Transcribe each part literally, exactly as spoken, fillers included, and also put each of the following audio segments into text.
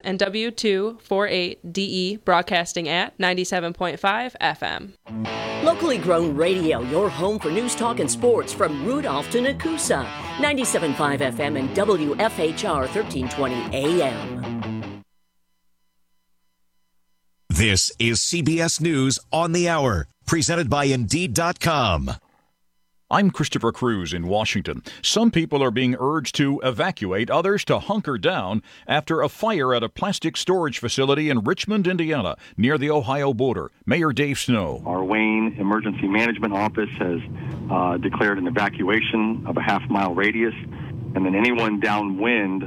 and W two forty-eight D E broadcasting at ninety-seven point five F M. Locally grown radio, your home for news, talk, and sports from Rudolph to Nakusa. ninety-seven point five F M and W F H R thirteen twenty A M. This is C B S News on the Hour, presented by Indeed dot com. I'm Christopher Cruz in Washington. Some people are being urged to evacuate, others to hunker down after a fire at a plastic storage facility in Richmond, Indiana, near the Ohio border. Mayor Dave Snow. Our Wayne Emergency Management Office has uh, declared an evacuation of a half-mile radius, and then anyone downwind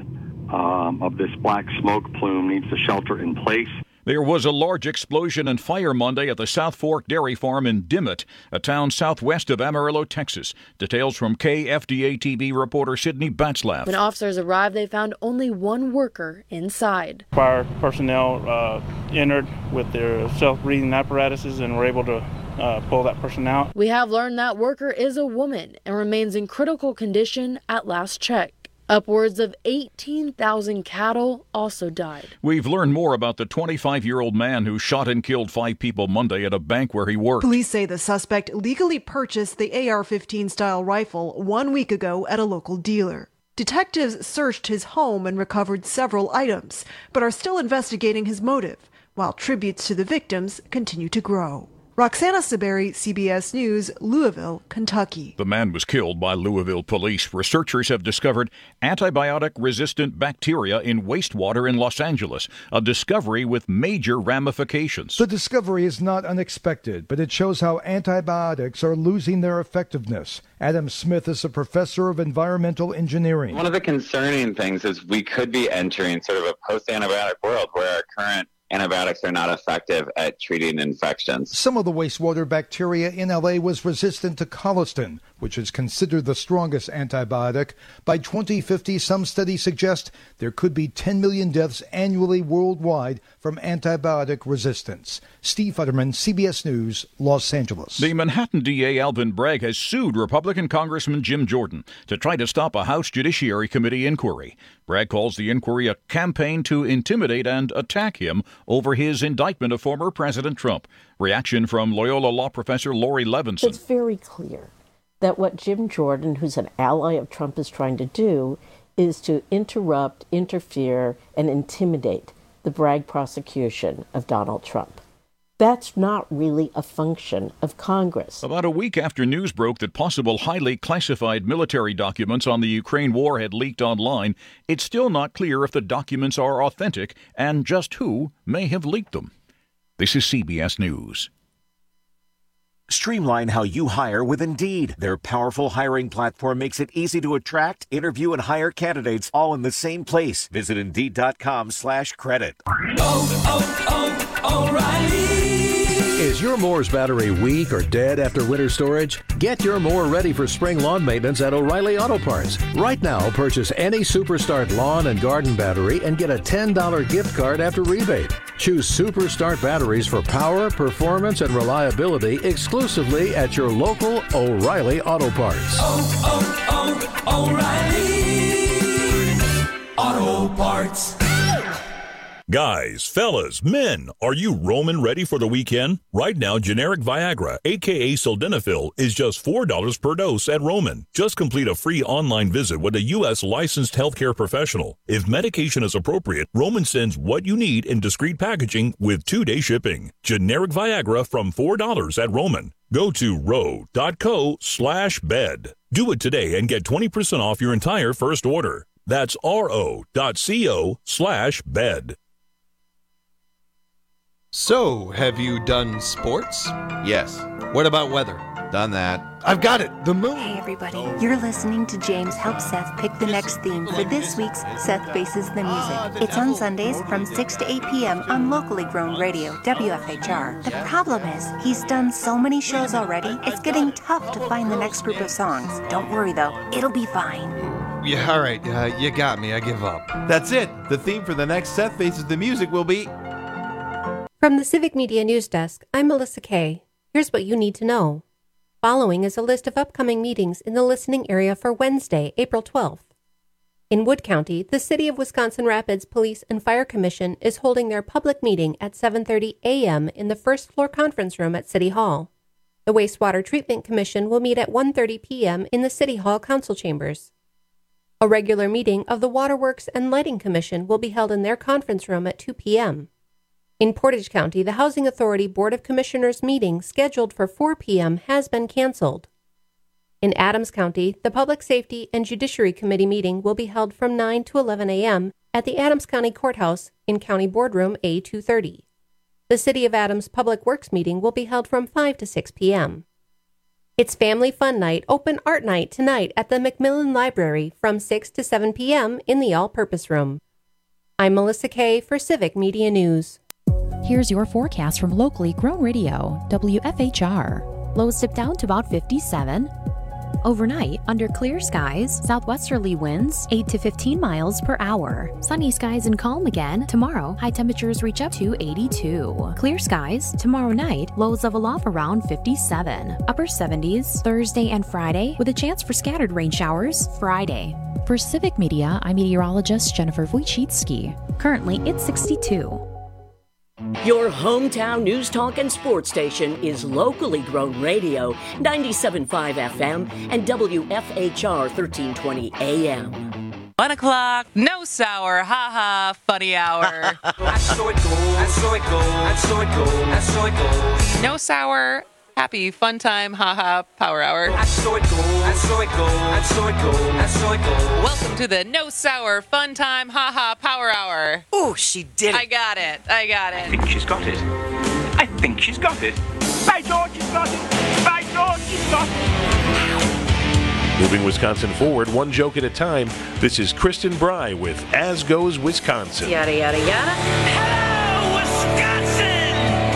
um, of this black smoke plume needs to shelter in place. There was a large explosion and fire Monday at the South Fork Dairy Farm in Dimmitt, a town southwest of Amarillo, Texas. Details from K F D A T V reporter Sydney Batzlaff. When officers arrived, they found only one worker inside. Fire personnel uh, entered with their self-breathing apparatuses and were able to uh, pull that person out. We have learned that worker is a woman and remains in critical condition at last check. Upwards of eighteen thousand cattle also died. We've learned more about the twenty-five-year-old man who shot and killed five people Monday at a bank where he worked. Police say the suspect legally purchased the A R fifteen style rifle one week ago at a local dealer. Detectives searched his home and recovered several items, but are still investigating his motive, while tributes to the victims continue to grow. Roxana Saberi, C B S News, Louisville, Kentucky. The man was killed by Louisville police. Researchers have discovered antibiotic-resistant bacteria in wastewater in Los Angeles, a discovery with major ramifications. The discovery is not unexpected, but it shows how antibiotics are losing their effectiveness. Adam Smith is a professor of environmental engineering. One of the concerning things is we could be entering sort of a post-antibiotic world where our current antibiotics are not effective at treating infections. Some of the wastewater bacteria in L A was resistant to colistin, which is considered the strongest antibiotic. By twenty fifty, some studies suggest there could be ten million deaths annually worldwide from antibiotic resistance. Steve Futterman, C B S News, Los Angeles. The Manhattan D A Alvin Bragg has sued Republican Congressman Jim Jordan to try to stop a House Judiciary Committee inquiry. Bragg calls the inquiry a campaign to intimidate and attack him over his indictment of former President Trump. Reaction from Loyola law professor Lori Levinson. It's very clear that what Jim Jordan, who's an ally of Trump, is trying to do is to interrupt, interfere, and intimidate the Bragg prosecution of Donald Trump. That's not really a function of Congress. About a week after news broke that possible highly classified military documents on the Ukraine war had leaked online, it's still not clear if the documents are authentic and just who may have leaked them. This is C B S News. Streamline how you hire with Indeed. Their powerful hiring platform makes it easy to attract, interview, and hire candidates all in the same place. Visit Indeed.com slash credit. Oh, oh, oh, O'Reilly. Is your Moore's battery weak or dead after winter storage? Get your Moore ready for spring lawn maintenance at O'Reilly Auto Parts. Right now, purchase any Superstart lawn and garden battery and get a ten dollars gift card after rebate. Choose Superstart batteries for power, performance, and reliability exclusively at your local O'Reilly Auto Parts. Oh, oh, oh, O'Reilly Auto Parts. Guys, fellas, men, are you Roman ready for the weekend? Right now, generic Viagra, aka Sildenafil, is just four dollars per dose at Roman. Just complete a free online visit with a U S licensed healthcare professional. If medication is appropriate, Roman sends what you need in discreet packaging with two-day shipping. Generic Viagra from four dollars at Roman. Go to ro.co slash bed. Do it today and get twenty percent off your entire first order. That's ro.co slash bed. So, have you done sports? Yes. What about weather? Done that. I've got it! The moon! Hey everybody, you're listening to James help Seth pick the next theme for this week's Seth Faces the Music. It's on Sundays from six to eight p.m. on locally grown radio, W F H R. The problem is, he's done so many shows already, it's getting tough to find the next group of songs. Don't worry though, it'll be fine. Yeah, alright, uh, you got me, I give up. That's it! The theme for the next Seth Faces the Music will be... From the Civic Media News Desk, I'm Melissa Kay. Here's what you need to know. Following is a list of upcoming meetings in the listening area for Wednesday, April twelfth. In Wood County, the City of Wisconsin Rapids Police and Fire Commission is holding their public meeting at seven thirty a.m. in the first floor conference room at City Hall. The Wastewater Treatment Commission will meet at one thirty p.m. in the City Hall Council Chambers. A regular meeting of the Waterworks and Lighting Commission will be held in their conference room at two p.m. In Portage County, the Housing Authority Board of Commissioners meeting scheduled for four p.m. has been canceled. In Adams County, the Public Safety and Judiciary Committee meeting will be held from nine to eleven a.m. at the Adams County Courthouse in County Boardroom A two thirty. The City of Adams Public Works meeting will be held from five to six p.m. It's Family Fun Night, Open Art Night tonight at the McMillan Library from six to seven p.m. in the All-Purpose Room. I'm Melissa Kay for Civic Media News. Here's your forecast from locally grown radio, W F H R. Lows dip down to about fifty-seven. Overnight, under clear skies, southwesterly winds eight to fifteen miles per hour. Sunny skies and calm again. Tomorrow, high temperatures reach up to eighty-two. Clear skies. Tomorrow night, lows level off around fifty-seven. Upper seventies, Thursday and Friday, with a chance for scattered rain showers Friday. For Civic Media, I'm meteorologist Jennifer Wojcicki. Currently, it's sixty-two. Your hometown news talk and sports station is locally grown radio, ninety-seven point five F M and W F H R thirteen twenty A M. One o'clock, no sour, ha-ha, funny hour. That's so it goes, that's so it goes, that's so it goes, that's so it goes. No sour, happy, fun time, haha, power hour. That's so it goes, that's so it goes, that's so it goes, that's so it goes. Welcome to the no sour, fun time, haha, power hour. Oh, she did it. I got it, I got it. I think she's got it. I think she's got it. By George, she's got it. By George, she's got it. Moving Wisconsin forward, one joke at a time. This is Kristen Bry with As Goes Wisconsin. Yada, yada, yada. Hello, Wisconsin!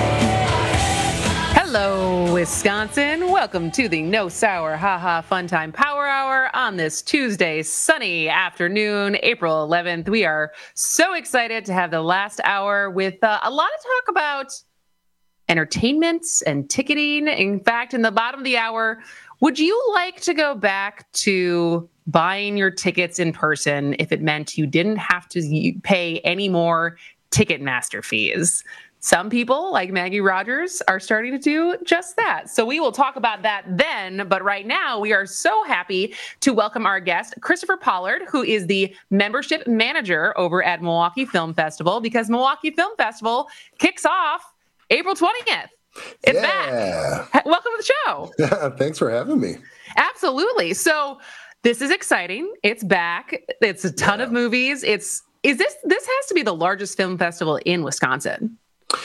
Hello, Wisconsin. Welcome to the No Sour Haha Fun Time Power Hour on this Tuesday, sunny afternoon, April eleventh. We are so excited to have the last hour with uh, a lot of talk about entertainment and ticketing. In fact, in the bottom of the hour, would you like to go back to buying your tickets in person if it meant you didn't have to pay any more Ticketmaster fees? Some people, like Maggie Rogers, are starting to do just that. So we will talk about that then. But right now, we are so happy to welcome our guest, Christopher Pollard, who is the membership manager over at Milwaukee Film Festival, because Milwaukee Film Festival kicks off April twentieth. It's yeah. back. Welcome to the show. Thanks for having me. Absolutely. So this is exciting. It's back. It's a ton yeah. of movies. It's is this this has to be the largest film festival in Wisconsin.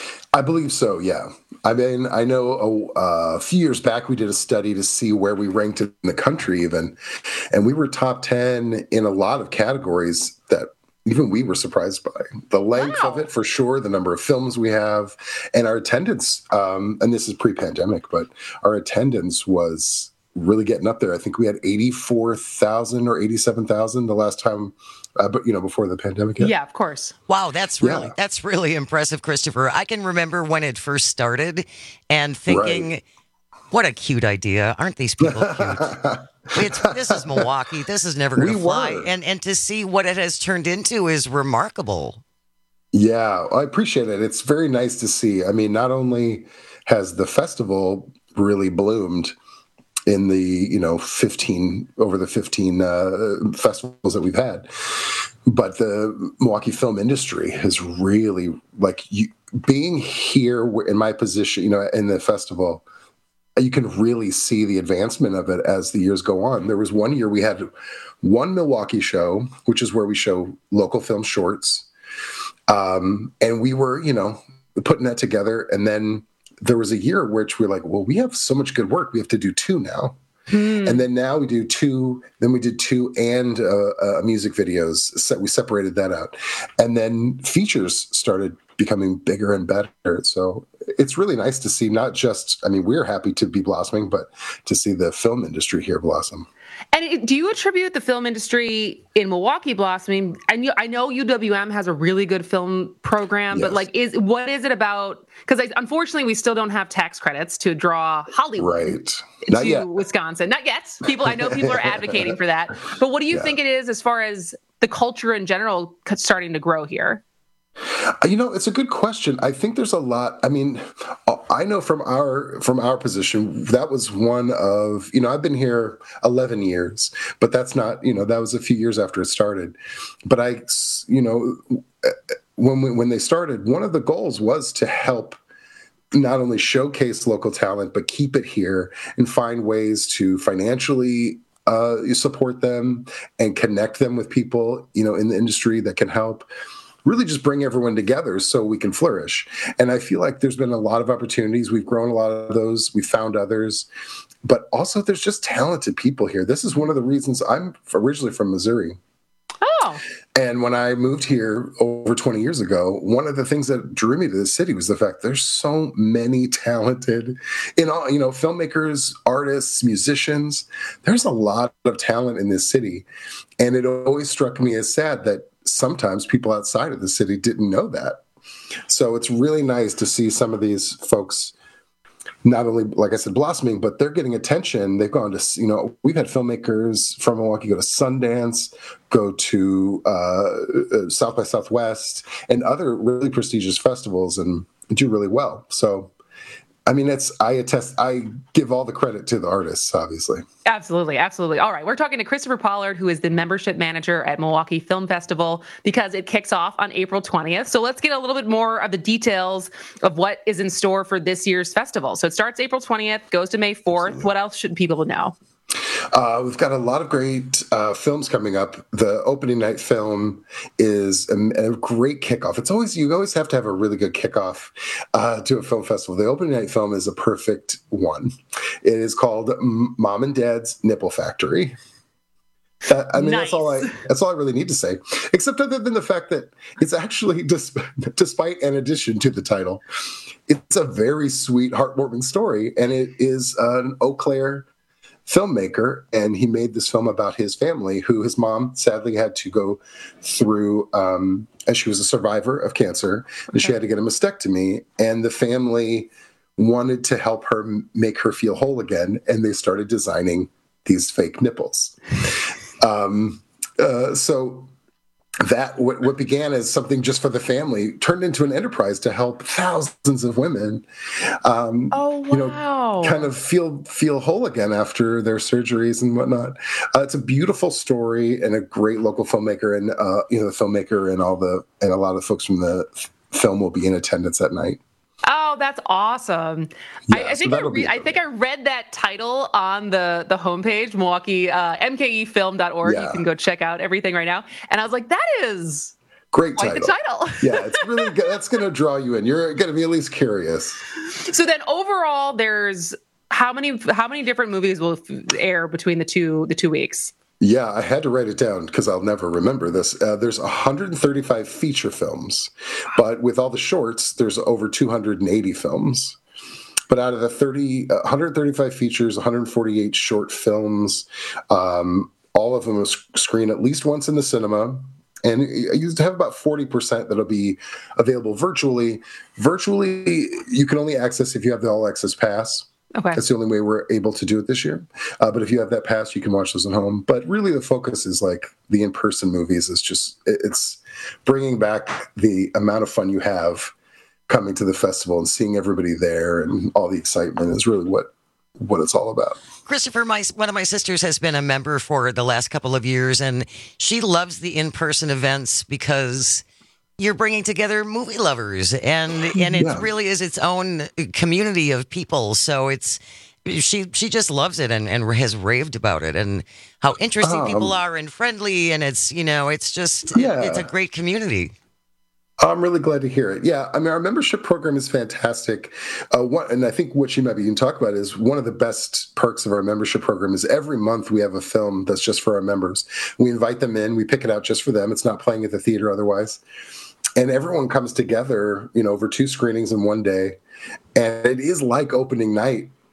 I believe so, yeah. I mean, I know a, a few years back we did a study to see where we ranked in the country even, and we were top ten in a lot of categories that even we were surprised by. The length wow. of it, for sure, the number of films we have, and our attendance, um, and this is pre-pandemic, but our attendance was really getting up there. I think we had eighty-four thousand or eighty-seven thousand the last time, uh, but you know, before the pandemic hit. Yeah, of course. Wow, that's really yeah. that's really impressive, Christopher. I can remember when it first started and thinking, right. what a cute idea. Aren't these people cute? It's, this is Milwaukee. This is never going to fly. Were. And and to see what it has turned into is remarkable. Yeah, I appreciate it. It's very nice to see. I mean, not only has the festival really bloomed in the, you know, fifteen, over the fifteen uh, festivals that we've had, but the Milwaukee film industry has really, like, you, being here in my position, you know, in the festival, you can really see the advancement of it as the years go on. There was one year we had one Milwaukee show, which is where we show local film shorts. Um, and we were, you know, putting that together. And then there was a year which we we're like, well, we have so much good work. We have to do two now. Hmm. And then now we do two, then we did two and uh, uh, music videos. So we separated that out. And then features started becoming bigger and better. So it's really nice to see, not just, I mean, we're happy to be blossoming, but to see the film industry here blossom. And it, do you attribute the film industry in Milwaukee blossoming? And you, I know U W M has a really good film program, yes. but like, is what is it about? Because unfortunately, we still don't have tax credits to draw Hollywood right. Not to yet. Wisconsin. Not yet. People, I know people are advocating for that. But what do you yeah. think it is as far as the culture in general starting to grow here? You know, it's a good question. I think there's a lot. I mean, I know from our from our position, that was one of, you know, I've been here eleven years, but that's not, you know, that was a few years after it started. But I, you know, when we, when they started, one of the goals was to help not only showcase local talent, but keep it here and find ways to financially uh, support them and connect them with people, you know, in the industry that can help. Really just bring everyone together so we can flourish. And I feel like there's been a lot of opportunities. We've grown a lot of those. We've found others. But also there's just talented people here. This is one of the reasons I'm originally from Missouri. Oh. And when I moved here over twenty years ago, one of the things that drew me to this city was the fact there's so many talented, in all, you know, filmmakers, artists, musicians. There's a lot of talent in this city. And it always struck me as sad that sometimes people outside of the city didn't know that. So it's really nice to see some of these folks not only, like I said, blossoming, but they're getting attention. They've gone to, you know, we've had filmmakers from Milwaukee go to Sundance, go to uh, South by Southwest, and other really prestigious festivals and do really well. So, I mean, it's, I attest, I give all the credit to the artists, obviously. Absolutely. Absolutely. All right. We're talking to Christopher Pollard, who is the membership manager at Milwaukee Film Festival, because it kicks off on April twentieth. So let's get a little bit more of the details of what is in store for this year's festival. So it starts April twentieth, goes to May fourth. Absolutely. What else should people know? Uh, we've got a lot of great uh, films coming up. The opening night film is a, a great kickoff. It's always, you always have to have a really good kickoff uh, to a film festival. The opening night film is a perfect one. It is called Mom and Dad's Nipple Factory. Uh, I mean, nice. that's all I, that's all I really need to say, except other than the fact that it's actually, despite, despite an addition to the title, it's a very sweet, heartwarming story. And it is an Eau Claire filmmaker, and he made this film about his family, who his mom sadly had to go through, um, as she was a survivor of cancer, and okay. she had to get a mastectomy, and the family wanted to help her make her feel whole again, and they started designing these fake nipples. Um, uh, so that what, what began as something just for the family turned into an enterprise to help thousands of women, um, oh, wow. you know, kind of feel feel whole again after their surgeries and whatnot. Uh, it's a beautiful story and a great local filmmaker, and uh, you know, the filmmaker and all the and a lot of folks from the film will be in attendance that night. Oh, that's awesome! Yeah, I, I think so I, re- I think I read that title on the the homepage, Milwaukee uh, M K E film dot org. Yeah. You can go check out everything right now, and I was like, that is great quite title. the title. Yeah, it's really good. That's going to draw you in. You're going to be at least curious. So then, overall, there's how many how many different movies will air between the two the two weeks? Yeah, I had to write it down because I'll never remember this. Uh, there's one hundred thirty-five feature films, but with all the shorts, there's over two hundred eighty films. But out of the thirty, uh, one hundred thirty-five features, one hundred forty-eight short films, um, all of them will screen at least once in the cinema. And you have about forty percent that'll be available virtually. Virtually, you can only access if you have the All Access Pass. Okay. That's the only way we're able to do it this year. Uh, but if you have that pass, you can watch those at home. But really the focus is like the in-person movies. Is just, it's bringing back the amount of fun you have coming to the festival and seeing everybody there, and all the excitement is really what, what it's all about. Christopher, my one of my sisters has been a member for the last couple of years, and she loves the in-person events because you're bringing together movie lovers, and and it yeah. really is its own community of people. So it's she she just loves it and, and has raved about it, and how interesting um, people are and friendly, and it's you know it's just yeah. it, it's a great community. I'm really glad to hear it. Yeah, I mean, our membership program is fantastic. Uh, one, and I think what you might be even talk about is one of the best perks of our membership program is every month we have a film that's just for our members. We invite them in, we pick it out just for them. It's not playing at the theater otherwise. And everyone comes together, you know, over two screenings in one day. And it is like opening night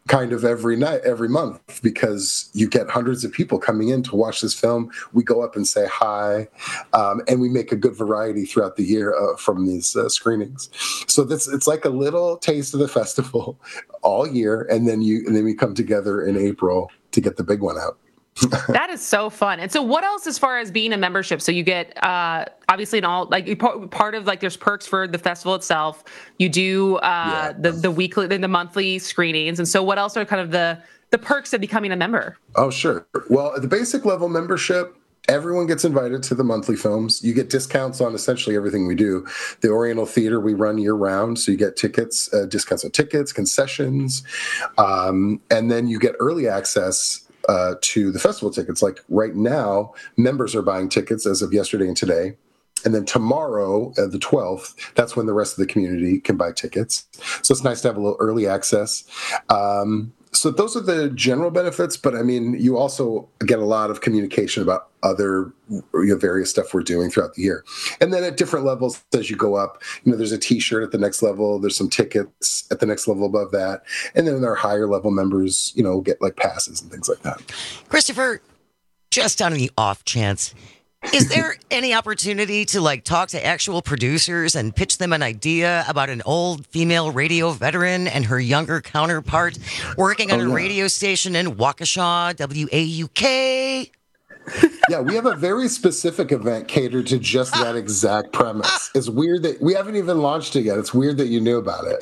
kind of every night, every month, because you get hundreds of people coming in to watch this film. We go up and say hi, um, and we make a good variety throughout the year uh, from these uh, screenings. So this it's like a little taste of the festival all year, and then you and then we come together in April to get the big one out. That is so fun. And so what else as far as being a membership? So you get uh, obviously in all like part of like there's perks for the festival itself. You do uh, yeah. the the weekly the monthly screenings. And so what else are kind of the the perks of becoming a member? Oh, sure. Well, at the basic level membership, everyone gets invited to the monthly films. You get discounts on essentially everything we do. The Oriental Theater we run year round, so you get tickets, uh, discounts on tickets, concessions, um, and then you get early access Uh, to the festival tickets. Like right now, members are buying tickets as of yesterday and today. And then tomorrow, uh, the twelfth, that's when the rest of the community can buy tickets. So it's nice to have a little early access. Um, so those are the general benefits. But I mean, you also get a lot of communication about other you know, various stuff we're doing throughout the year. And then at different levels, as you go up, you know, there's a T-shirt at the next level. There's some tickets at the next level above that. And then our higher level members, you know, get like passes and things like that. Christopher, just on the off chance, is there any opportunity to like talk to actual producers and pitch them an idea about an old female radio veteran and her younger counterpart working on oh, yeah. a radio station in Waukesha, W A U K? Yeah, we have a very specific event catered to just that exact premise. It's weird that we haven't even launched it yet. It's weird that you knew about it.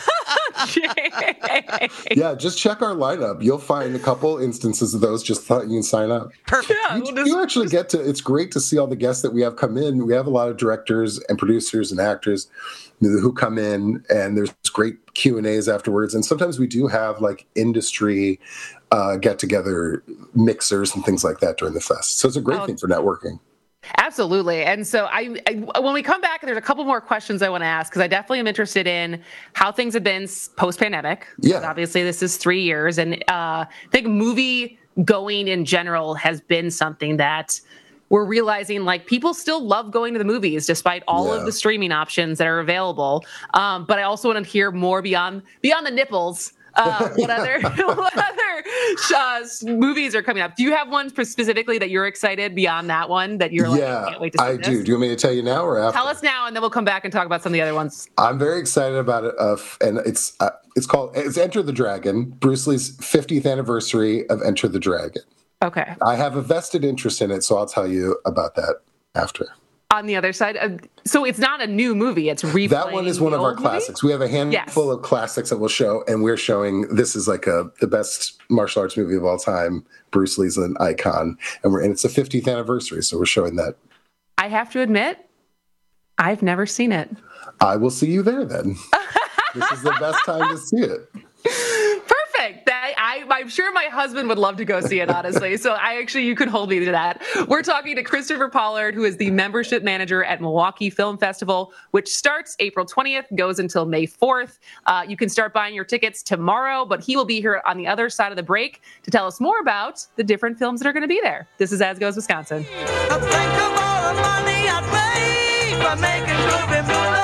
Yeah, just check our lineup. You'll find a couple instances of those. Just thought you can sign up. Perfect. Yeah, you, you actually get to, it's great to see all the guests that we have come in. We have a lot of directors and producers and actors who come in, and there's great Q and A's afterwards. And sometimes we do have like industry uh, get-together mixers and things like that during the fest. So it's a great oh, thing for networking. Absolutely. And so I, I, when we come back, there's a couple more questions I want to ask, because I definitely am interested in how things have been post-pandemic. Yeah. Obviously, this is three years. And uh, I think movie going in general has been something that we're realizing, like, people still love going to the movies despite all yeah. of the streaming options that are available. Um, but I also want to hear more beyond beyond the nipples. Uh, what other what other uh, movies are coming up? Do you have one specifically that you're excited beyond that one that you're like, yeah, I can't wait to see I this? do. Do you want me to tell you now or after? Tell us now, and then we'll come back and talk about some of the other ones. I'm very excited about it, uh, and it's uh, it's called it's Enter the Dragon, Bruce Lee's fiftieth anniversary of Enter the Dragon. Okay. I have a vested interest in it, so I'll tell you about that after. On the other side, uh, so it's not a new movie; it's replaying. That one is one of our classics. Movie? We have a handful yes. of classics that we'll show, and we're showing. This is like a the best martial arts movie of all time. Bruce Lee's an icon, and we're and it's the fiftieth anniversary, so we're showing that. I have to admit, I've never seen it. I will see you there then. This is the best time to see it. Perfect. That, I, I'm sure my husband would love to go see it, honestly. So I actually, you could hold me to that. We're talking to Christopher Pollard, who is the membership manager at Milwaukee Film Festival, which starts April twentieth, goes until May fourth. Uh, you can start buying your tickets tomorrow, but he will be here on the other side of the break to tell us more about the different films that are going to be there. This is As Goes Wisconsin. I think of all the money I paid for making movie movies.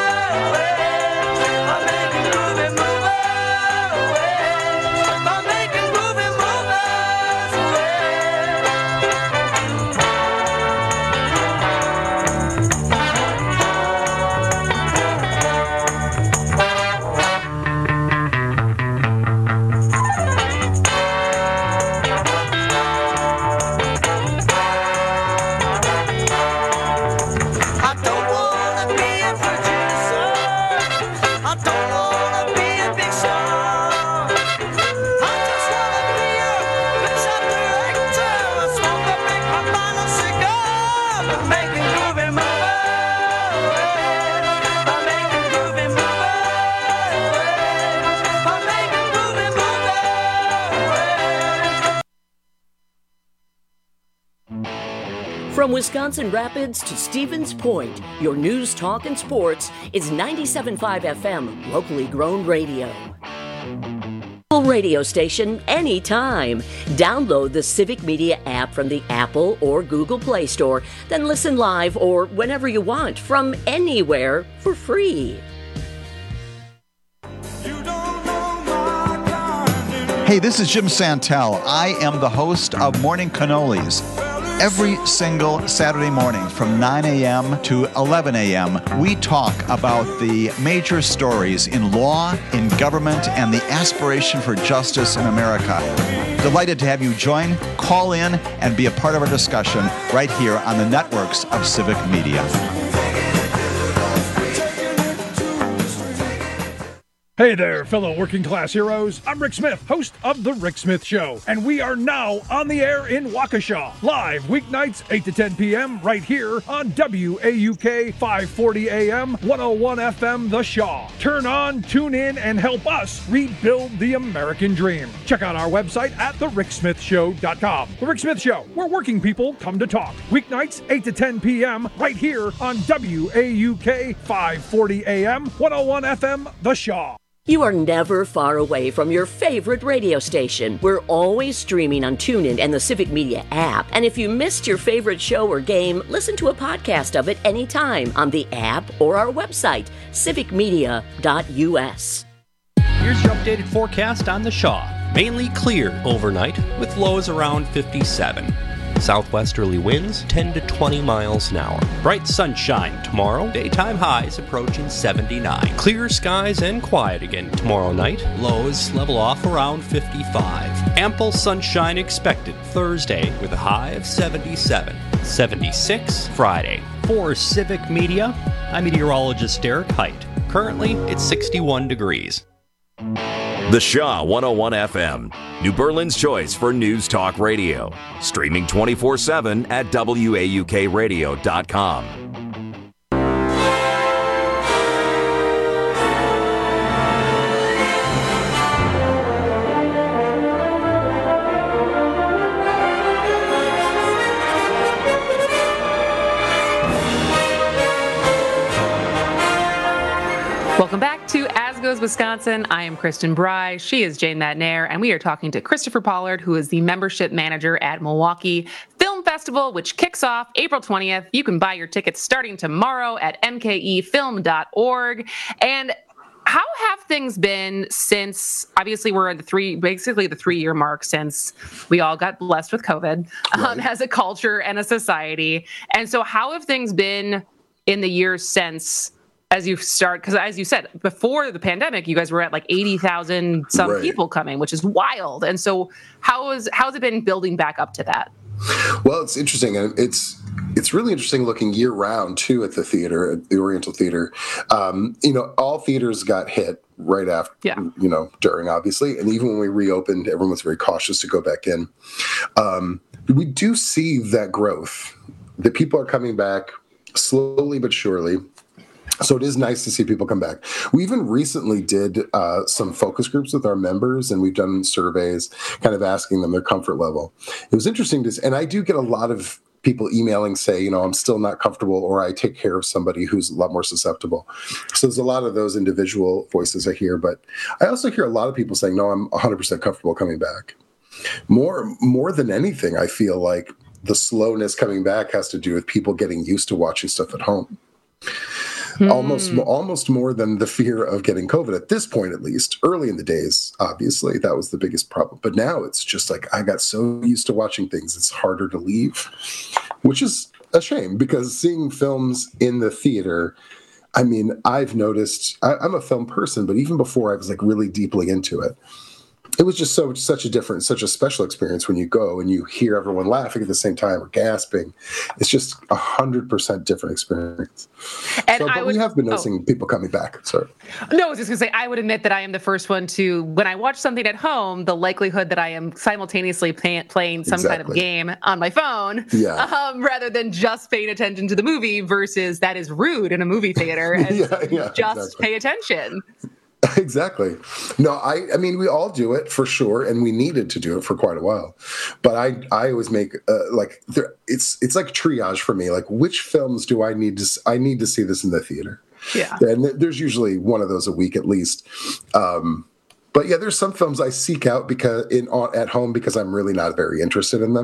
From Wisconsin Rapids to Stevens Point, your news, talk, and sports is ninety-seven point five F M, locally grown radio. Radio station anytime. Download the Civic Media app from the Apple or Google Play Store, then listen live or whenever you want from anywhere for free. Hey, this is Jim Santel. I am the host of Morning Cannolis. Every single Saturday morning from nine a.m. to eleven a.m., we talk about the major stories in law, in government, and the aspiration for justice in America. Delighted to have you join, call in, and be a part of our discussion right here on the networks of Civic Media. Hey there, fellow working class heroes. I'm Rick Smith, host of The Rick Smith Show, and we are now on the air in Waukesha, live weeknights eight to ten p.m. right here on W A U K five forty A M, one oh one F M The Shaw. Turn on, tune in, and help us rebuild the American dream. Check out our website at the rick smith show dot com. The Rick Smith Show, where working people come to talk. Weeknights eight to ten p.m. right here on W A U K five forty A M, one oh one F M The Shaw. You are never far away from your favorite radio station. We're always streaming on TuneIn and the Civic Media app. And if you missed your favorite show or game, listen to a podcast of it anytime on the app or our website, civic media dot u s. Here's your updated forecast on the Shaw. Mainly clear overnight with lows around fifty-seven. Southwesterly winds ten to twenty miles an hour. Bright sunshine tomorrow. Daytime highs approaching seventy-nine. Clear skies and quiet again tomorrow night. Lows level off around fifty-five. Ample sunshine expected Thursday with a high of seventy-seven. seventy-six Friday. For Civic Media, I'm meteorologist Derek Height. Currently, it's sixty-one degrees. The Shaw one oh one F M, New Berlin's choice for news talk radio. Streaming twenty-four seven at W A U K radio dot com. Welcome back to As Goes Wisconsin. I am Kristen Bry. She is Jane Matnair, and we are talking to Christopher Pollard, who is the membership manager at Milwaukee Film Festival, which kicks off April twentieth. You can buy your tickets starting tomorrow at m k e film dot org. And how have things been since, obviously we're at the three, basically the three-year mark since we all got blessed with COVID um, right. as a culture and a society. And so how have things been in the years since, as you start, because as you said, before the pandemic, you guys were at like eighty thousand some right. people coming, which is wild. And so how is, how's it been building back up to that? Well, it's interesting. And it's, it's really interesting looking year round too at the theater, at the Oriental Theater. Um, you know, all theaters got hit right after, yeah. you know, during obviously. And even when we reopened, everyone was very cautious to go back in. Um, we do see that growth, that people are coming back slowly but surely. So it is nice to see people come back. We even recently did uh, some focus groups with our members, and we've done surveys kind of asking them their comfort level. It was interesting to, and I do get a lot of people emailing say, you know, I'm still not comfortable, or I take care of somebody who's a lot more susceptible. So there's a lot of those individual voices I hear, but I also hear a lot of people saying, no, I'm one hundred percent comfortable coming back. More, more than anything, I feel like the slowness coming back has to do with people getting used to watching stuff at home. Hmm. Almost, almost more than the fear of getting COVID at this point, at least. Early in the days, obviously, that was the biggest problem. But now it's just like I got so used to watching things, it's harder to leave, which is a shame because seeing films in the theater, I mean, I've noticed, I, I'm a film person, but even before I was like really deeply into it, it was just so such a different, such a special experience when you go and you hear everyone laughing at the same time or gasping. It's just a hundred percent different experience. And so, but I would, we have been noticing oh. people coming back. Sorry. No, I was just gonna say, I would admit that I am the first one to, when I watch something at home, the likelihood that I am simultaneously pay, playing some exactly. kind of game on my phone, yeah. um, rather than just paying attention to the movie versus that is rude in a movie theater and yeah, yeah, just exactly. pay attention. Exactly. No, I, I mean, we all do it for sure, and we needed to do it for quite a while. But I, I always make uh, like there, it's, it's like triage for me. Like, which films do I need to? I need to see this in the theater. Yeah, and th- there's usually one of those a week at least. Um, but yeah, there's some films I seek out because in at home because I'm really not very interested in them.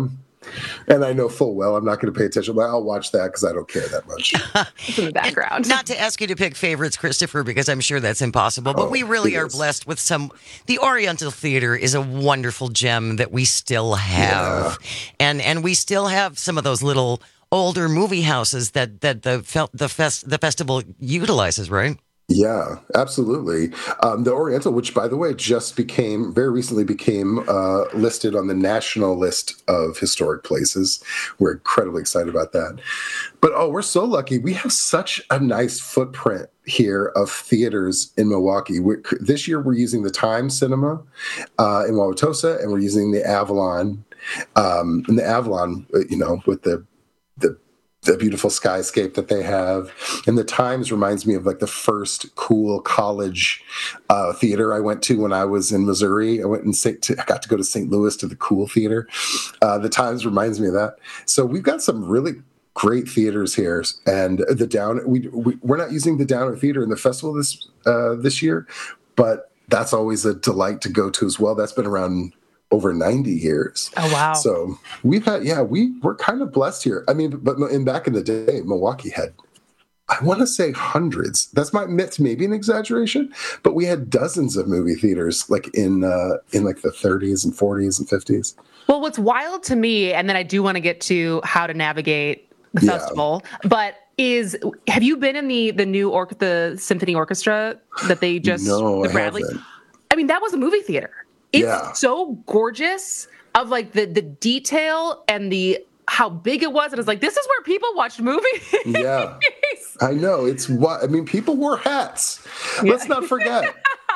And I know full well I'm not going to pay attention, but I'll watch that because I don't care that much. It's in the background. Not to ask you to pick favorites, Christopher, because I'm sure that's impossible, but Oh, we really it are is. blessed with some. The Oriental Theater is a wonderful gem that we still have. And and we still have some of those little older movie houses that, that the fel- the fest, the festival utilizes, right? Yeah, absolutely. Um, the Oriental, which, by the way, just became, very recently became uh, listed on the national list of historic places. We're incredibly excited about that. But, oh, we're so lucky. We have such a nice footprint here of theaters in Milwaukee. We're, this year, we're using the Times Cinema uh, in Wauwatosa, and we're using the Avalon. Um, and the Avalon, you know, with the the the beautiful skyscape that they have. And the Times reminds me of like the first cool college uh, theater I went to when I was in Missouri. I went and Saint I got to go to Saint Louis to the Cool Theater. Uh, the Times reminds me of that. So we've got some really great theaters here. And the Down, we, we, we're not using the Downer Theater in the festival this uh, this year, but that's always a delight to go to as well. That's been around over ninety years. Oh, wow. So we've had, yeah, we, we're kind of blessed here. I mean, but in back in the day, Milwaukee had, I want to say hundreds. That's my myth, maybe an exaggeration, but we had dozens of movie theaters like in, uh, in like the thirties and forties and fifties. Well, what's wild to me, and then I do want to get to how to navigate the Yeah. festival, but is, have you been in the, the new or the symphony orchestra that they just, No, the I Bradley? haven't. I mean, that was a movie theater. It's Yeah. so gorgeous of like the the detail and the how big it was. And it's like, this is where people watched movies. Yeah, I know. It's what, I mean, people wore hats. Let's not forget.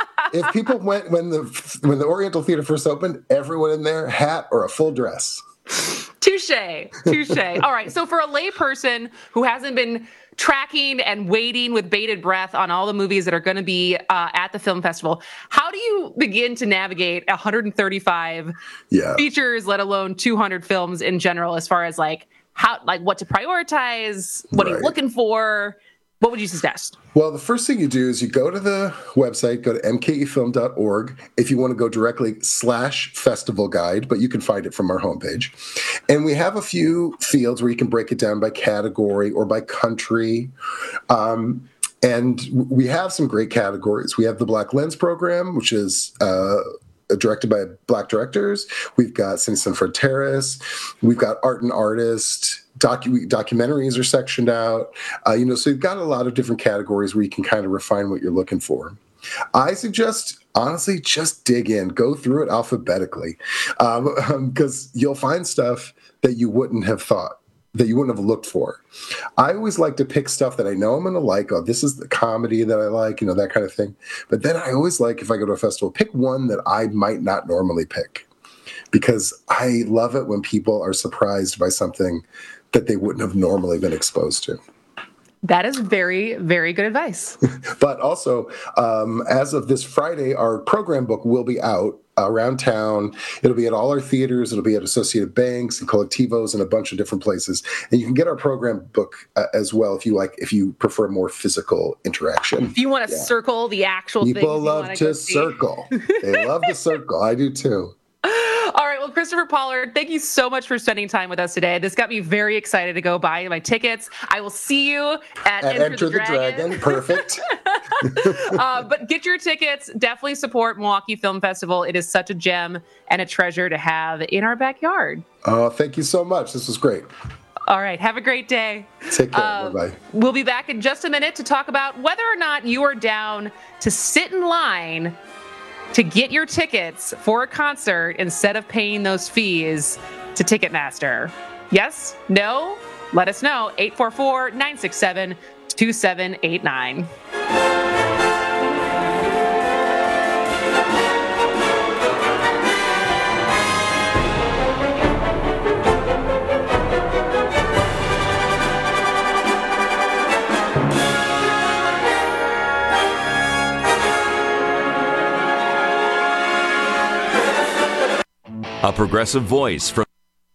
If people went, when the, when the Oriental Theater first opened, everyone in there, hat or a full dress. Touche, touche. All right. So for a layperson who hasn't been tracking and waiting with bated breath on all the movies that are going to be uh, at the film festival, how do you begin to navigate one hundred thirty-five Yeah. features, let alone two hundred films in general, as far as like how, like what to prioritize, what are you Right. looking for? What would you suggest? Well, the first thing you do is you go to the website, go to m k e film dot org if you want to go directly slash festival guide, but you can find it from our homepage. And we have a few fields where you can break it down by category or by country. Um, and we have some great categories. We have the Black Lens program, which is uh, directed by Black directors. We've got Cine San Fronteras. We've got Art and Artist. Docu- documentaries are sectioned out. Uh, you know, so you've got a lot of different categories where you can kind of refine what you're looking for. I suggest, honestly, just dig in, go through it alphabetically, because um, um, you'll find stuff that you wouldn't have thought, that you wouldn't have looked for. I always like to pick stuff that I know I'm going to like. Oh, this is the comedy that I like, you know, that kind of thing. But then I always like, if I go to a festival, pick one that I might not normally pick, because I love it when people are surprised by something that they wouldn't have normally been exposed to. That is very, very good advice. But also, um, as of this Friday, our program book will be out around town. It'll be at all our theaters. It'll be at Associated Banks and Collectivos and a bunch of different places. And you can get our program book uh, as well if you like, if you prefer more physical interaction. If you want to Yeah. circle the actual things People you love wanna to go see. circle. They love to circle. I do too. All right. Well, Christopher Pollard, thank you so much for spending time with us today. This got me very excited to go buy my tickets. I will see you at, At Enter, Enter the, the Dragon. Dragon. Perfect. uh, but get your tickets. Definitely support Milwaukee Film Festival. It is such a gem and a treasure to have in our backyard. Oh, thank you so much. This was great. All right. Have a great day. Take care. Uh, Bye-bye. We'll be back in just a minute to talk about whether or not you are down to sit in line to get your tickets for a concert instead of paying those fees to Ticketmaster. Yes? No? Let us know. eight four four, nine six seven, two seven eight nine. A Progressive Voice from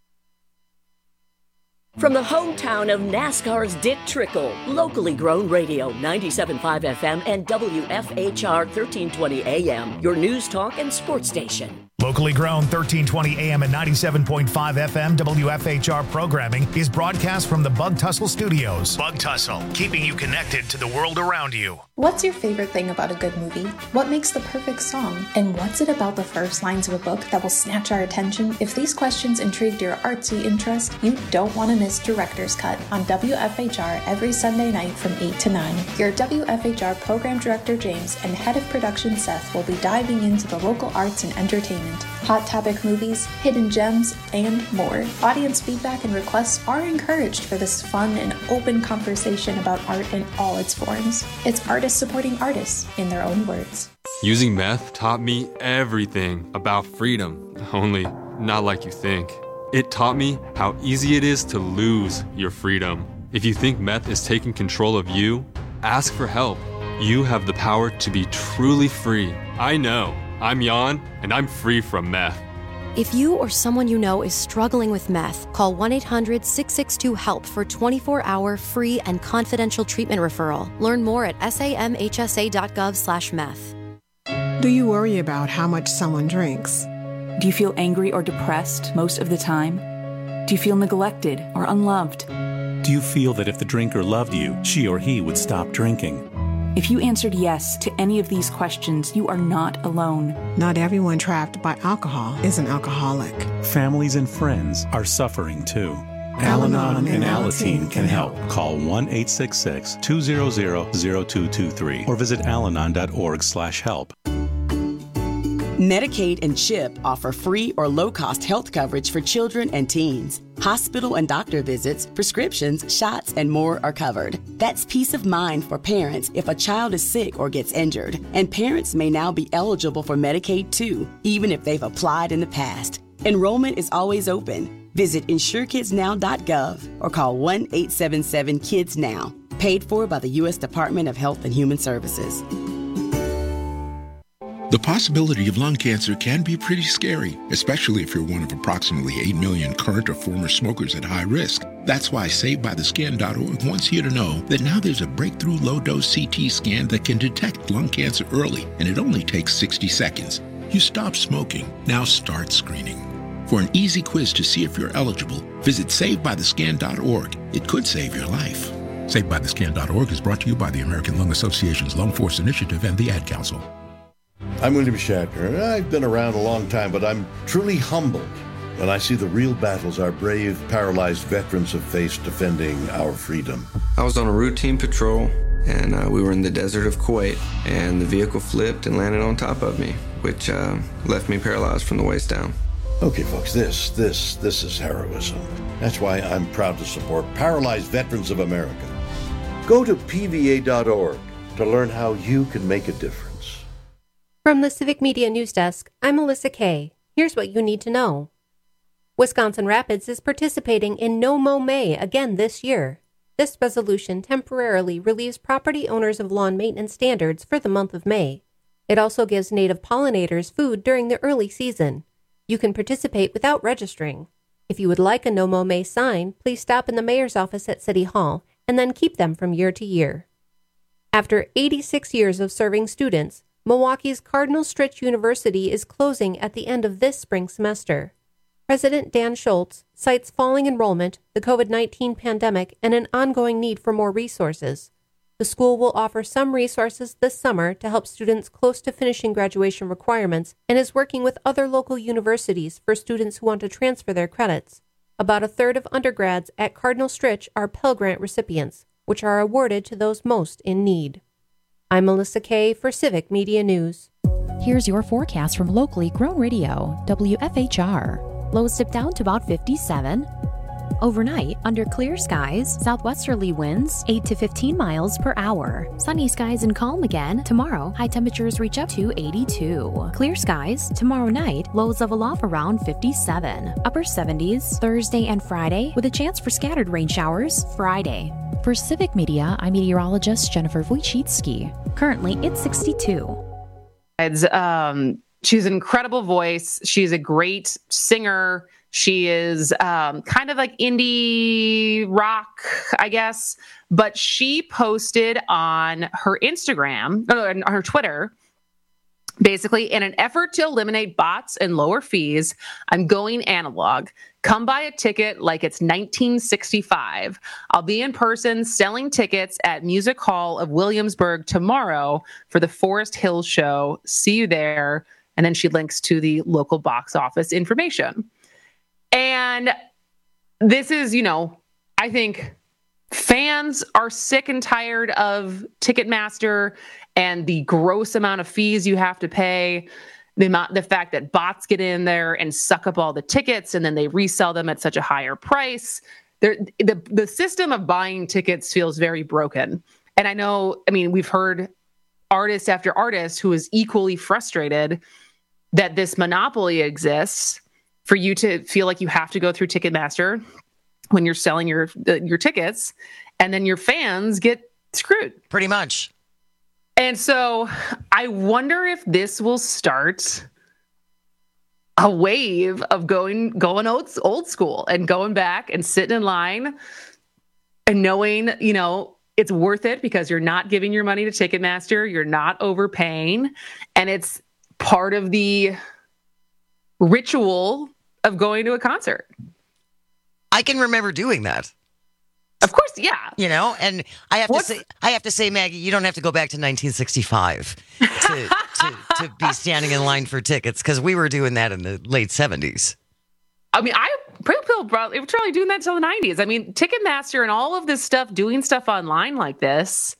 From the hometown of NASCAR's Dick Trickle, locally grown radio, ninety-seven point five F M and W F H R thirteen twenty A M, your news talk and sports station. Locally grown thirteen twenty A M and ninety-seven point five F M W F H R programming is broadcast from the Bug Tussle Studios. Bug Tussle, keeping you connected to the world around you. What's your favorite thing about a good movie? What makes the perfect song? And what's it about the first lines of a book that will snatch our attention? If these questions intrigued your artsy interest, you don't want to miss Director's Cut on W F H R every Sunday night from eight to nine. Your W F H R Program Director James and Head of Production Seth will be diving into the local arts and entertainment, hot topic movies, hidden gems, and more. Audience feedback and requests are encouraged for this fun and open conversation about art in all its forms. It's artists supporting artists in their own words. Using meth taught me everything about freedom, only not like you think. It taught me how easy it is to lose your freedom. If you think meth is taking control of you, ask for help. You have the power to be truly free. I know. I'm Jan, and I'm free from meth. If you or someone you know is struggling with meth, call one eight hundred six six two HELP for twenty-four hour free and confidential treatment referral. Learn more at samhsa.gov slash meth. Do you worry about how much someone drinks? Do you feel angry or depressed most of the time? Do you feel neglected or unloved? Do you feel that if the drinker loved you, she or he would stop drinking? If you answered yes to any of these questions, you are not alone. Not everyone trapped by alcohol is an alcoholic. Families and friends are suffering too. Al-Anon and Alateen can help. Call one eight six six two zero zero zero two two three or visit alanon dot org slash help. Medicaid and CHIP offer free or low-cost health coverage for children and teens. Hospital and doctor visits, prescriptions, shots, and more are covered. That's peace of mind for parents if a child is sick or gets injured. And parents may now be eligible for Medicaid too, even if they've applied in the past. Enrollment is always open. Visit insure kids now dot gov or call one eight seven seven kids now. Paid for by the U S Department of Health and Human Services. The possibility of lung cancer can be pretty scary, especially if you're one of approximately eight million current or former smokers at high risk. That's why Saved By The Scan dot org wants you to know that now there's a breakthrough low-dose C T scan that can detect lung cancer early, and it only takes sixty seconds. You stop smoking, now start screening. For an easy quiz to see if you're eligible, visit Saved By The Scan dot org. It could save your life. Saved By The Scan dot org is brought to you by the American Lung Association's Lung Force Initiative and the Ad Council. I'm William Shatner. I've been around a long time, but I'm truly humbled when I see the real battles our brave, paralyzed veterans have faced defending our freedom. I was on a routine patrol, and uh, we were in the desert of Kuwait, and the vehicle flipped and landed on top of me, which uh, left me paralyzed from the waist down. Okay, folks, this, this, this is heroism. That's why I'm proud to support Paralyzed Veterans of America. Go to P V A dot org to learn how you can make a difference. From the Civic Media News Desk, I'm Melissa Kay. Here's what you need to know. Wisconsin Rapids is participating in No Mow May again this year. This resolution temporarily relieves property owners of lawn maintenance standards for the month of May. It also gives native pollinators food during the early season. You can participate without registering. If you would like a No Mow May sign, please stop in the mayor's office at City Hall and then keep them from year to year. After eighty-six years of serving students, Milwaukee's Cardinal Stritch University is closing at the end of this spring semester. President Dan Schultz cites falling enrollment, the covid nineteen pandemic, and an ongoing need for more resources. The school will offer some resources this summer to help students close to finishing graduation requirements and is working with other local universities for students who want to transfer their credits. About a third of undergrads at Cardinal Stritch are Pell Grant recipients, which are awarded to those most in need. I'm Melissa Kay for Civic Media News. Here's your forecast from locally grown radio, W F H R. Lows dip down to about fifty-seven. Overnight, under clear skies, southwesterly winds eight to fifteen miles per hour. Sunny skies and calm again. Tomorrow, high temperatures reach up to eighty-two. Clear skies. Tomorrow night, lows level off around fifty-seven. Upper seventies, Thursday and Friday, with a chance for scattered rain showers Friday. For Civic Media, I'm meteorologist Jennifer Wojcicki. Currently, it's sixty-two. Um, she's an incredible voice. She's a great singer. She is um, kind of like indie rock, I guess. But she posted on her Instagram, or on her Twitter, Basically, in an effort to eliminate bots and lower fees, I'm going analog. Come buy a ticket like it's nineteen sixty-five. I'll be in person selling tickets at Music Hall of Williamsburg tomorrow for the Forest Hills show. See you there. And then she links to the local box office information. And this is, you know, I think fans are sick and tired of Ticketmaster and the gross amount of fees you have to pay, the amount, the fact that bots get in there and suck up all the tickets and then they resell them at such a higher price. There, the, the system of buying tickets feels very broken. And I know, I mean, we've heard artist after artist who is equally frustrated that this monopoly exists for you to feel like you have to go through Ticketmaster when you're selling your your tickets, and then your fans get screwed. Pretty much. And so I wonder if this will start a wave of going going old, old school and going back and sitting in line and knowing, you know, it's worth it because you're not giving your money to Ticketmaster, you're not overpaying, and it's part of the ritual of going to a concert. I can remember doing that. Of course, yeah. You know, and I have What's, to say, I have to say, Maggie, you don't have to go back to nineteen sixty-five to to, to be standing in line for tickets, because we were doing that in the late seventies. I mean, I people probably were probably doing that until the nineties. I mean, Ticketmaster and all of this stuff, doing stuff online like this,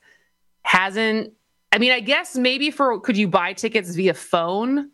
hasn't. I mean, I guess maybe for could you buy tickets via phone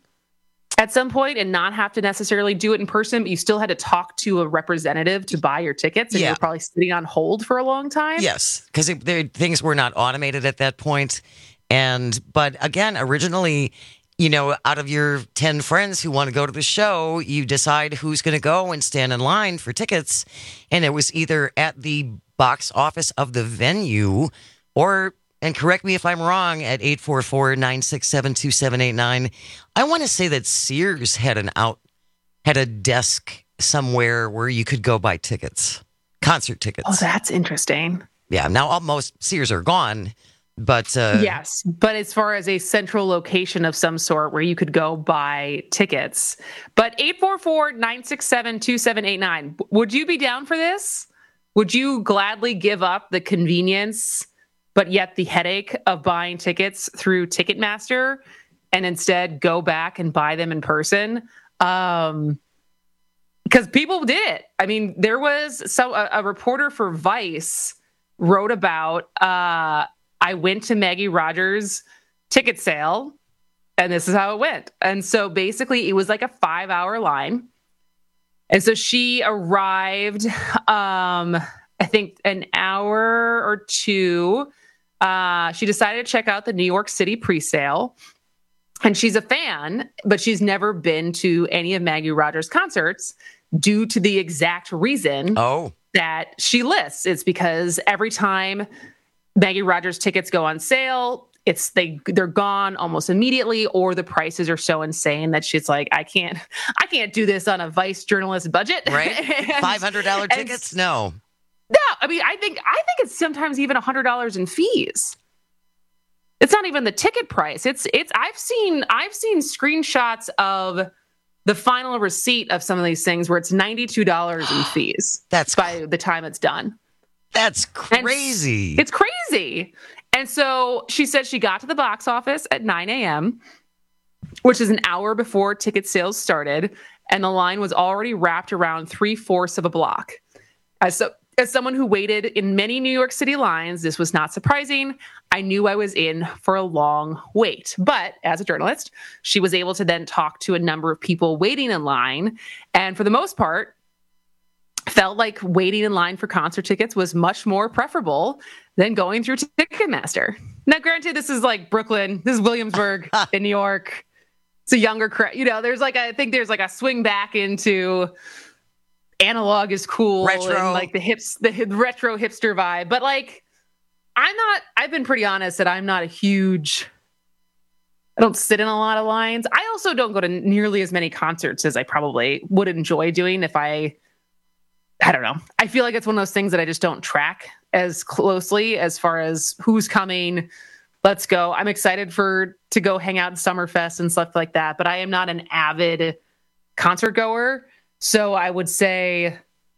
at some point and not have to necessarily do it in person, but you still had to talk to a representative to buy your tickets, and yeah. you were probably sitting on hold for a long time. Yes, because things were not automated at that point. And but again, originally, you know, out of your ten friends who want to go to the show, you decide who's going to go and stand in line for tickets. And it was either at the box office of the venue or, and correct me if I'm wrong, at eight four four, nine six seven, two seven eight nine. I want to say that Sears had an out, had a desk somewhere where you could go buy tickets, concert tickets. Oh, that's interesting. Yeah, now almost Sears are gone, but... Uh, yes, but as far as a central location of some sort where you could go buy tickets. But eight four four, nine six seven, two seven eight nine, would you be down for this? Would you gladly give up the convenience but yet the headache of buying tickets through Ticketmaster and instead go back and buy them in person? Um, because people did it. I mean, there was so a, a reporter for Vice wrote about, uh, I went to Maggie Rogers' ticket sale and this is how it went. And so basically it was like a five hour line. And so she arrived, um, I think an hour or two. Uh, she decided to check out the New York City presale, and she's a fan, but she's never been to any of Maggie Rogers' concerts due to the exact reason oh. that she lists. It's because every time Maggie Rogers tickets go on sale, it's they they're gone almost immediately, or the prices are so insane that she's like, I can't, I can't do this on a Vice journalist budget. Right? five hundred dollars tickets? No. No, I mean, I think I think it's sometimes even one hundred dollars in fees. It's not even the ticket price. It's it's I've seen I've seen screenshots of the final receipt of some of these things where it's ninety-two dollars in fees. That's by the time it's done. That's crazy. And it's crazy. And so she said she got to the box office at nine a.m., which is an hour before ticket sales started, and the line was already wrapped around three-fourths of a block. As so As someone who waited in many New York City lines, this was not surprising. I knew I was in for a long wait. But as a journalist, she was able to then talk to a number of people waiting in line. And for the most part, felt like waiting in line for concert tickets was much more preferable than going through Ticketmaster. Now, granted, this is like Brooklyn. This is Williamsburg in New York. It's a younger crowd. You know, there's like, a, I think there's like a swing back into... analog is cool, retro, and like the hips, the hip, retro hipster vibe. But like, I'm not, I've been pretty honest that I'm not a huge, I don't sit in a lot of lines. I also don't go to nearly as many concerts as I probably would enjoy doing if I, I don't know. I feel like it's one of those things that I just don't track as closely as far as who's coming, let's go. I'm excited for to go hang out in Summerfest and stuff like that, but I am not an avid concert goer. So I would say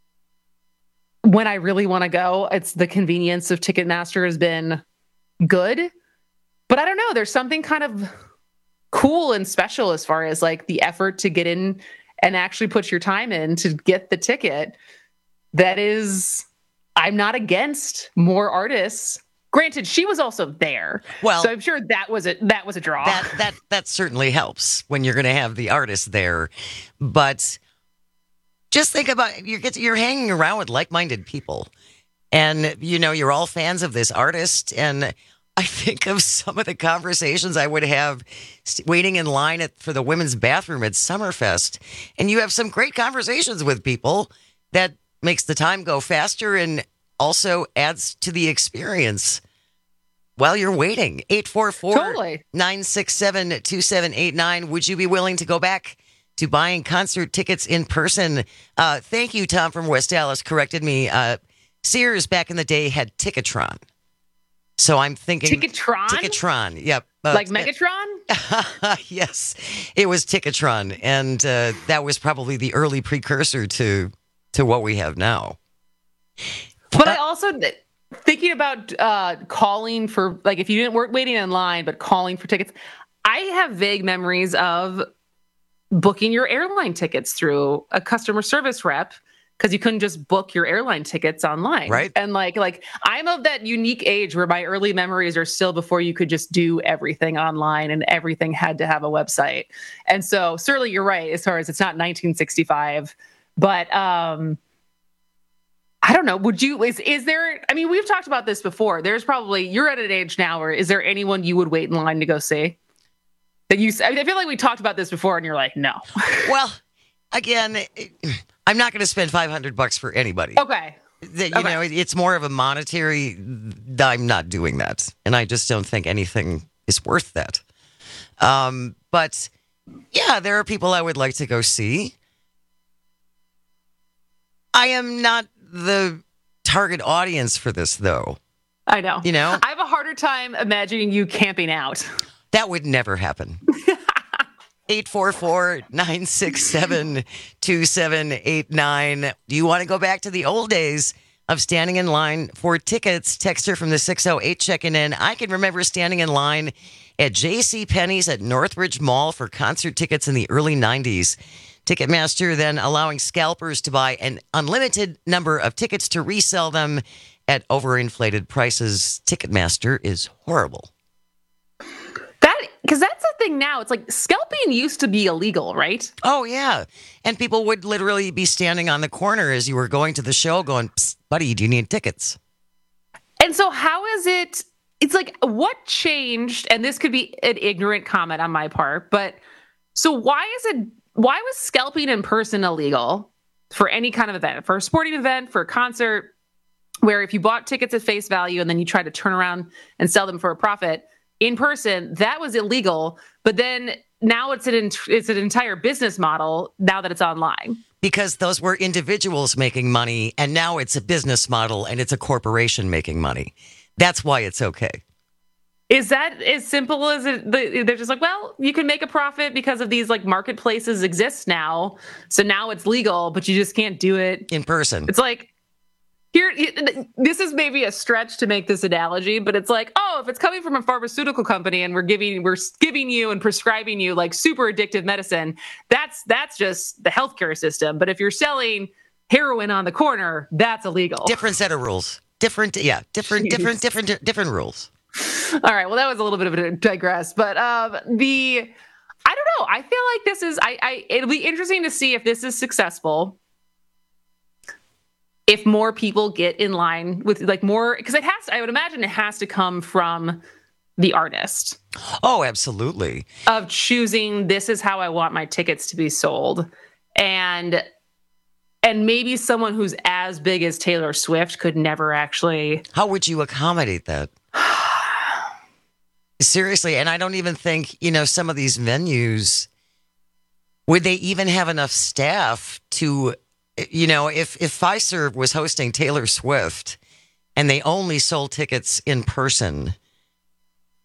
when I really want to go, it's the convenience of Ticketmaster has been good. But I don't know, there's something kind of cool and special as far as like the effort to get in and actually put your time in to get the ticket. That is, I'm not against more artists. Granted, she was also there. Well, so I'm sure that was a that was a draw. That that that certainly helps when you're going to have the artist there. But just think about you're you're hanging around with like-minded people, and you know you're all fans of this artist. And I think of some of the conversations I would have waiting in line at, for the women's bathroom at Summerfest, and you have some great conversations with people that makes the time go faster and also adds to the experience while you're waiting. eight four four, nine six seven, two seven eight nine. Would you be willing to go back to buying concert tickets in person? Uh, thank you, Tom from West Dallas corrected me. Uh, Sears back in the day had Ticketron. So I'm thinking... Ticketron? Ticketron, yep. Uh, like Megatron? Yes, it was Ticketron. And uh, that was probably the early precursor to, to what we have now. But I also, thinking about uh, calling for, like, if you didn't work waiting in line, but calling for tickets, I have vague memories of booking your airline tickets through a customer service rep because you couldn't just book your airline tickets online. Right. And like, like I'm of that unique age where my early memories are still before you could just do everything online and everything had to have a website. And so certainly you're right as far as it's not nineteen sixty-five, but, um, I don't know. Would you, is, is there, I mean, we've talked about this before. There's probably, you're at an age now where is there anyone you would wait in line to go see? That you, I, mean, I feel like we talked about this before and you're like, no. Well, again, I'm not going to spend five hundred bucks for anybody. Okay. The, you okay. know, it's more of a monetary, I'm not doing that. And I just don't think anything is worth that. Um, but yeah, there are people I would like to go see. I am not the target audience for this, though. I know. You know? I have a harder time imagining you camping out. That would never happen. eight four four, nine six seven, two seven eight nine. Do you want to go back to the old days of standing in line for tickets? Texter from the six oh eight checking in. I can remember standing in line at JCPenney's at Northridge Mall for concert tickets in the early nineties. Ticketmaster then allowing scalpers to buy an unlimited number of tickets to resell them at overinflated prices. Ticketmaster is horrible. That because that's the thing now. It's like scalping used to be illegal, right? Oh, yeah. And people would literally be standing on the corner as you were going to the show going, psst, buddy, do you need tickets? And so how is it? It's like what changed? And this could be an ignorant comment on my part, but so why is it? Why was scalping in person illegal for any kind of event, for a sporting event, for a concert, where if you bought tickets at face value and then you tried to turn around and sell them for a profit in person, that was illegal. But then now it's an it's an entire business model now that it's online. Because those were individuals making money, and now it's a business model and it's a corporation making money. That's why it's okay. Is that as simple as it? They're just like, well, you can make a profit because of these like marketplaces exist now. So now it's legal, but you just can't do it in person. It's like, here, this is maybe a stretch to make this analogy, but it's like, oh, if it's coming from a pharmaceutical company and we're giving, we're giving you and prescribing you like super addictive medicine, that's, that's just the healthcare system. But if you're selling heroin on the corner, that's illegal. Different set of rules. Different. Yeah. Different, Jeez. different, different, different rules. All right. Well, that was a little bit of a digress, but um, the, I don't know. I feel like this is, I, I, it'll be interesting to see if this is successful. If more people get in line with like more, because it has, I would imagine it has to come from the artist. Oh, absolutely. Of choosing, this is how I want my tickets to be sold. And, and maybe someone who's as big as Taylor Swift could never actually. How would you accommodate that? Seriously, and I don't even think, you know, some of these venues, would they even have enough staff to, you know, if, if Fiserv was hosting Taylor Swift and they only sold tickets in person,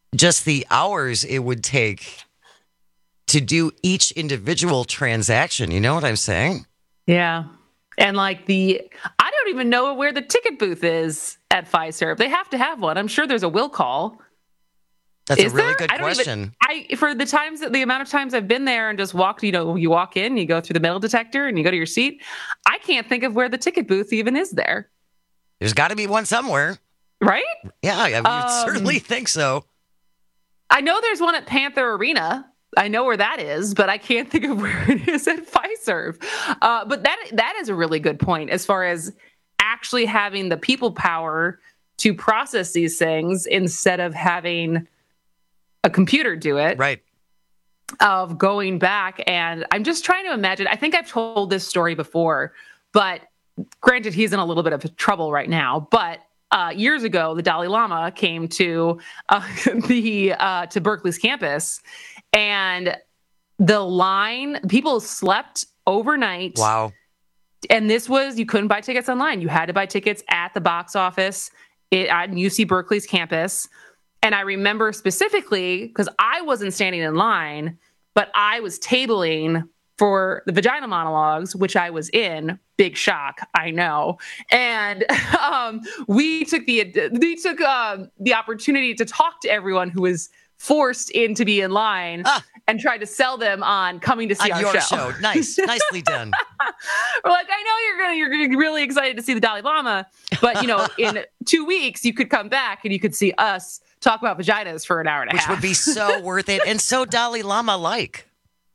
just the hours it would take to do each individual transaction. You know what I'm saying? Yeah. And like the, I don't even know where the ticket booth is at Fiserv. They have to have one. I'm sure there's a will call. That's Is a really there? good I don't question. Even, I for the times the amount of times I've been there and just walked, you know, you walk in, you go through the metal detector, and you go to your seat. I can't think of where the ticket booth even is there. There's got to be one somewhere, right? Yeah, I would Um, certainly think so. I know there's one at Panther Arena. I know where that is, but I can't think of where it is at Fiserv. Uh, but that that is a really good point as far as actually having the people power to process these things instead of having a computer do it. Right. Of going back. And I'm just trying to imagine, I think I've told this story before, but granted, he's in a little bit of trouble right now. But uh, years ago, the Dalai Lama came to uh, the uh, to Berkeley's campus, and the line, people slept overnight. Wow. And this was, you couldn't buy tickets online. You had to buy tickets at the box office it, at U C Berkeley's campus. And I remember specifically, because I wasn't standing in line, but I was tabling for the Vagina Monologues, which I was in. Big shock, I know. And um, we took the we took um, the opportunity to talk to everyone who was forced in to be in line ah. and tried to sell them on coming to see on our your show. show. Nice, nicely done. We're like, I know you're gonna you're gonna be really excited to see the Dalai Lama, but you know, in two weeks you could come back and you could see us talk about vaginas for an hour and a Which half. Which would be so worth it and so Dalai Lama-like.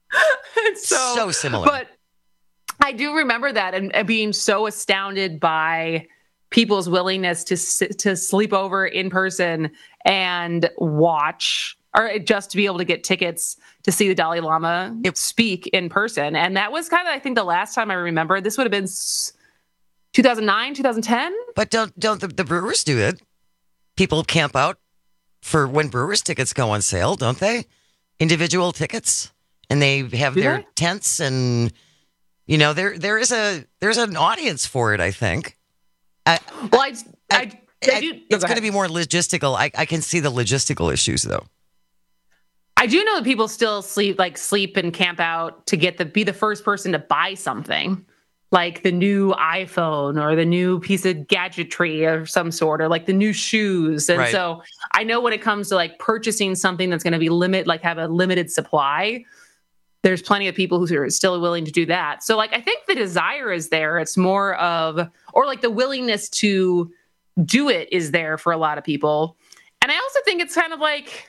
so, so similar. But I do remember that and, and being so astounded by people's willingness to to sleep over in person and watch, or just to be able to get tickets to see the Dalai Lama speak in person. And that was kind of, I think, the last time I remember. This would have been two thousand nine, two thousand ten. But don't don't the, the Brewers do it? People camp out for when Brewers tickets go on sale, don't they? Individual tickets, and they have do their they? tents, and you know there there is a there's an audience for it. I think. I, well, I I, I, I, I do. it's go going to be more logistical. I, I can see the logistical issues though. I do know that people still sleep like sleep and camp out to get the be the first person to buy something, like the new iPhone or the new piece of gadgetry of some sort, or like the new shoes. And Right. so I know when it comes to like purchasing something that's going to be limit, like have a limited supply, there's plenty of people who are still willing to do that. So like, I think the desire is there. It's more of, or like the willingness to do it is there for a lot of people. And I also think it's kind of like,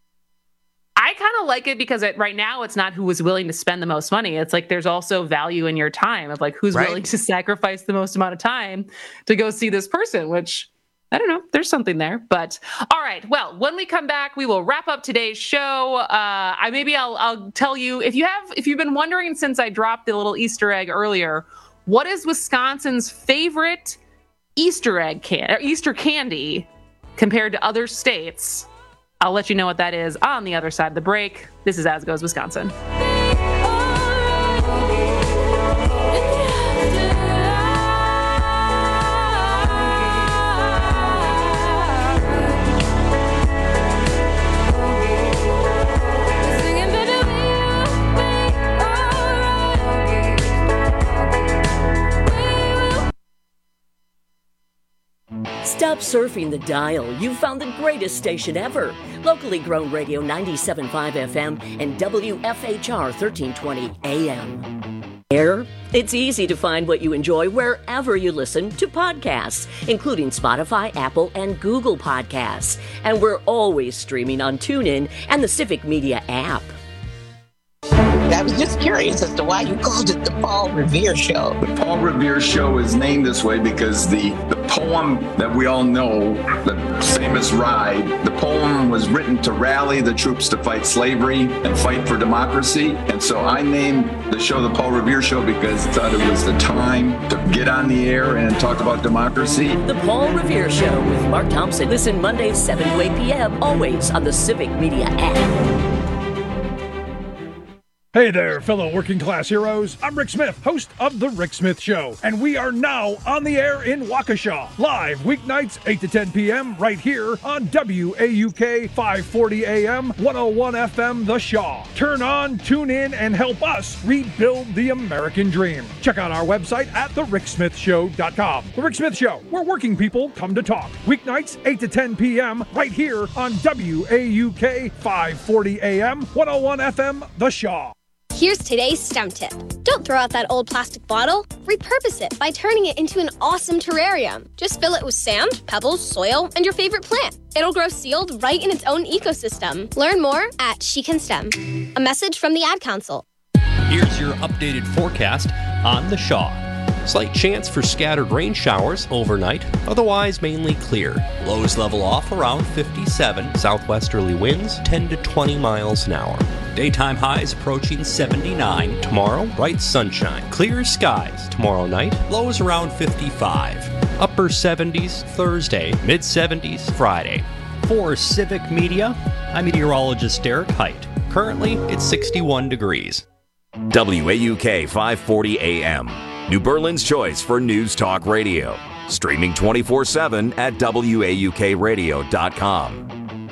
I kind of like it because it, right now it's not who was willing to spend the most money. It's like there's also value in your time of like who's Right. willing to sacrifice the most amount of time to go see this person, which I don't know. There's something there. But all right. Well, when we come back, we will wrap up today's show. Uh, I maybe I'll I'll tell you if you have if you've been wondering since I dropped the little Easter egg earlier, what is Wisconsin's favorite Easter egg can or Easter candy compared to other states? I'll let you know what that is on the other side of the break. This is As Goes Wisconsin. Stop surfing the dial. You've found the greatest station ever. Locally grown radio ninety-seven point five F M and W F H R thirteen twenty A M. Air. It's easy to find what you enjoy wherever you listen to podcasts, including Spotify, Apple, and Google Podcasts. And we're always streaming on TuneIn and the Civic Media app. I was just curious as to why you called it the Paul Revere Show. The Paul Revere Show is named this way because the, the poem that we all know, the famous ride, the poem was written to rally the troops to fight slavery and fight for democracy. And so I named the show the Paul Revere Show because I thought it was the time to get on the air and talk about democracy. The Paul Revere Show with Mark Thompson. Listen Mondays, seven to eight p.m., always on the Civic Media app. Hey there, fellow working class heroes. I'm Rick Smith, host of The Rick Smith Show, and we are now on the air in Waukesha, live weeknights eight to ten p.m. right here on W A U K five forty A M, one oh one F M The Shaw. Turn on, tune in, and help us rebuild the American dream. Check out our website at the rick smith show dot com. The Rick Smith Show, where working people come to talk. Weeknights eight to ten p.m. right here on W A U K five forty A M, one oh one F M The Shaw. Here's today's STEM tip. Don't throw out that old plastic bottle. Repurpose it by turning it into an awesome terrarium. Just fill it with sand, pebbles, soil, and your favorite plant. It'll grow sealed right in its own ecosystem. Learn more at She Can STEM. A message from the Ad Council. Here's your updated forecast on the Shaw. Slight chance for scattered rain showers overnight, otherwise mainly clear. Lows level off around fifty-seven, southwesterly winds ten to twenty miles an hour. Daytime highs approaching seventy-nine. Tomorrow, bright sunshine. Clear skies tomorrow night, lows around fifty-five. Upper seventies Thursday, mid seventies Friday. For Civic Media, I'm meteorologist Derek Height. Currently, it's sixty-one degrees. W A U K five forty A M. New Berlin's choice for News Talk Radio. Streaming twenty-four seven at W A U K radio dot com.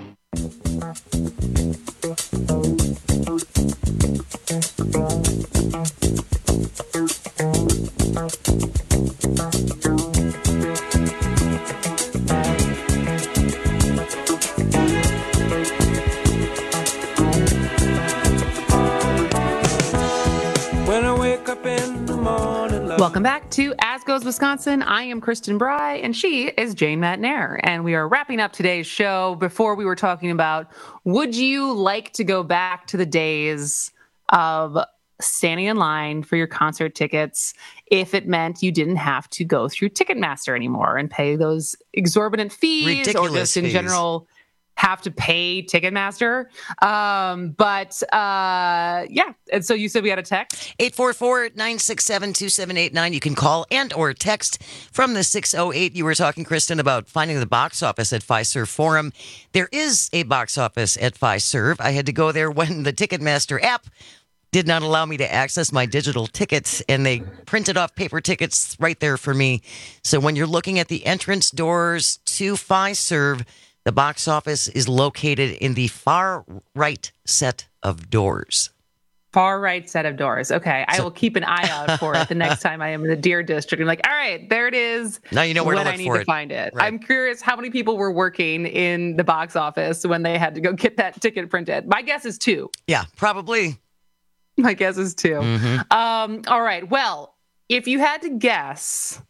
Welcome back to As Goes Wisconsin. I am Kristen Bry, and she is Jane Matnair. And we are wrapping up today's show. Before we were talking about, would you like to go back to the days of standing in line for your concert tickets if it meant you didn't have to go through Ticketmaster anymore and pay those exorbitant fees, Ridiculous or just in fees. general have to pay Ticketmaster? Um, but uh, yeah, and so you said we had a text? eight four four, nine six seven, two seven eight nine. You can call and or text from the six oh eight. You were talking, Kristen, about finding the box office at Fiserv Forum. There is a box office at Fiserv. I had to go there when the Ticketmaster app did not allow me to access my digital tickets, and they printed off paper tickets right there for me. So when you're looking at the entrance doors to Fiserv, the box office is located in the far right set of doors. Far right set of doors. Okay. I will keep an eye out for it the next time I am in the Deer District. I'm like, all right, there it is. Now you know where to when look I need for to it. find it. Right. I'm curious how many people were working in the box office when they had to go get that ticket printed. My guess is two. Yeah, probably. My guess is two. Mm-hmm. Um, all right. Well, if you had to guess,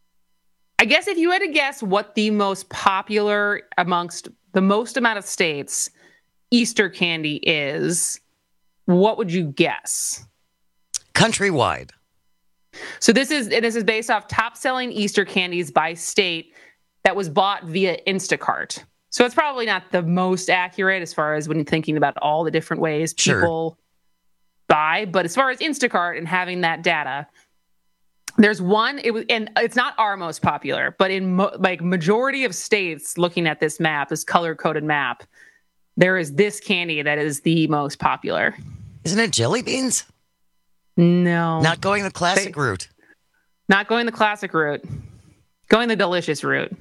I guess if you had to guess what the most popular amongst the most amount of states Easter candy is, what would you guess? Countrywide. So this is this is based off top selling Easter candies by state that was bought via Instacart. So it's probably not the most accurate as far as when you're thinking about all the different ways people Sure. buy, but as far as Instacart and having that data, there's one, it was, and it's not our most popular, but in mo- like majority of states looking at this map, this color coded map, there is this candy that is the most popular. Isn't it jelly beans? No. Not going the classic They- route. Not going the classic route. Going the delicious route.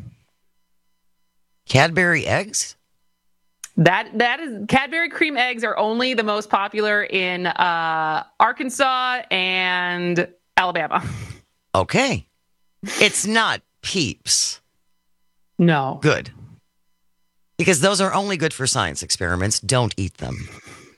Cadbury eggs? That that is Cadbury cream eggs are only the most popular in uh, Arkansas and Alabama. Okay. It's not Peeps. No. Good. Because those are only good for science experiments. Don't eat them.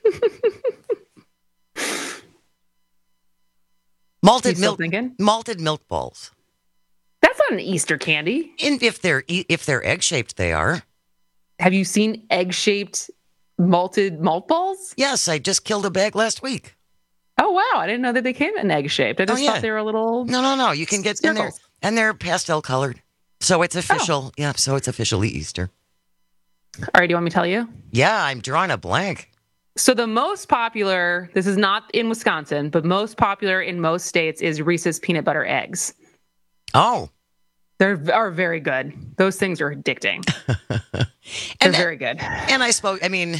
Malted You still milk. thinking? Malted milk balls. That's not an Easter candy. And if they're e- if they're egg shaped, they are. Have you seen egg shaped malted malt balls? Yes, I just killed a bag last week. Oh wow! I didn't know that they came in egg shaped. I just Oh, yeah. thought they were a little. No, no, no. You can get in there, circles. and they're pastel colored, so it's official. Yeah, so it's officially Easter. All right, do you want me to tell you? Yeah, I'm drawing a blank. So the most popular, this is not in Wisconsin, but most popular in most states is Reese's peanut butter eggs. Oh. They are very good. Those things are addicting. They're And very good. And I spoke, I mean,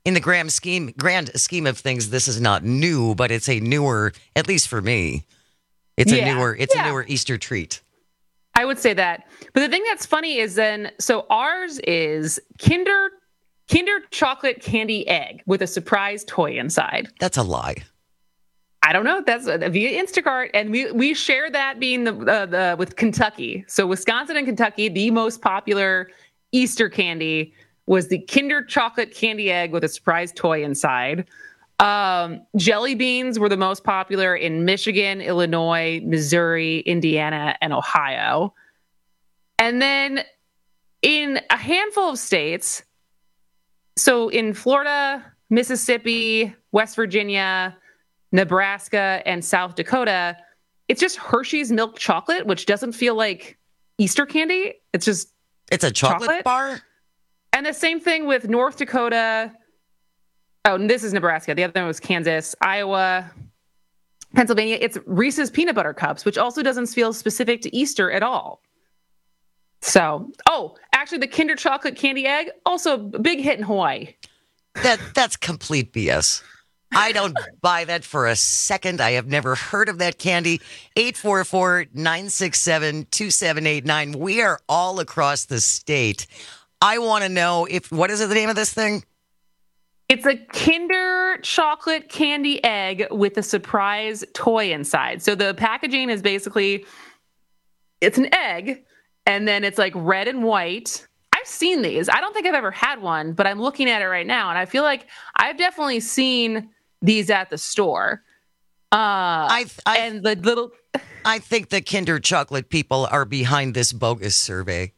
in the grand scheme, grand scheme of things, this is not new, but it's a newer, at least for me, it's Yeah. a newer, it's Yeah. a newer Easter treat. I would say that. But the thing that's funny is then, so ours is Kinder Kinder chocolate candy egg with a surprise toy inside. That's a lie. I don't know. That's uh, via Instacart, and we we share that being the uh, the with Kentucky. So Wisconsin and Kentucky, the most popular Easter candy was the Kinder chocolate candy egg with a surprise toy inside. Um, jelly beans were the most popular in Michigan, Illinois, Missouri, Indiana, and Ohio. And then in a handful of states, so in Florida, Mississippi, West Virginia, Nebraska, and South Dakota, it's just Hershey's milk chocolate, which doesn't feel like Easter candy. It's just It's a chocolate, bar? And the same thing with North Dakota. Oh, and this is Nebraska. The other one was Kansas, Iowa, Pennsylvania. It's Reese's peanut butter cups, which also doesn't feel specific to Easter at all. So, oh, actually, the Kinder chocolate candy egg, also a big hit in Hawaii. That that's complete B S. I don't buy that for a second. I have never heard of that candy. eight four four, nine six seven, two seven eight nine. We are all across the state. I want to know if, what is it, the name of this thing? It's a Kinder chocolate candy egg with a surprise toy inside. So the packaging is basically, it's an egg, and then it's like red and white. I've seen these. I don't think I've ever had one, but I'm looking at it right now, and I feel like I've definitely seen these at the store. Uh, I, I and the little. I think the Kinder chocolate people are behind this bogus survey.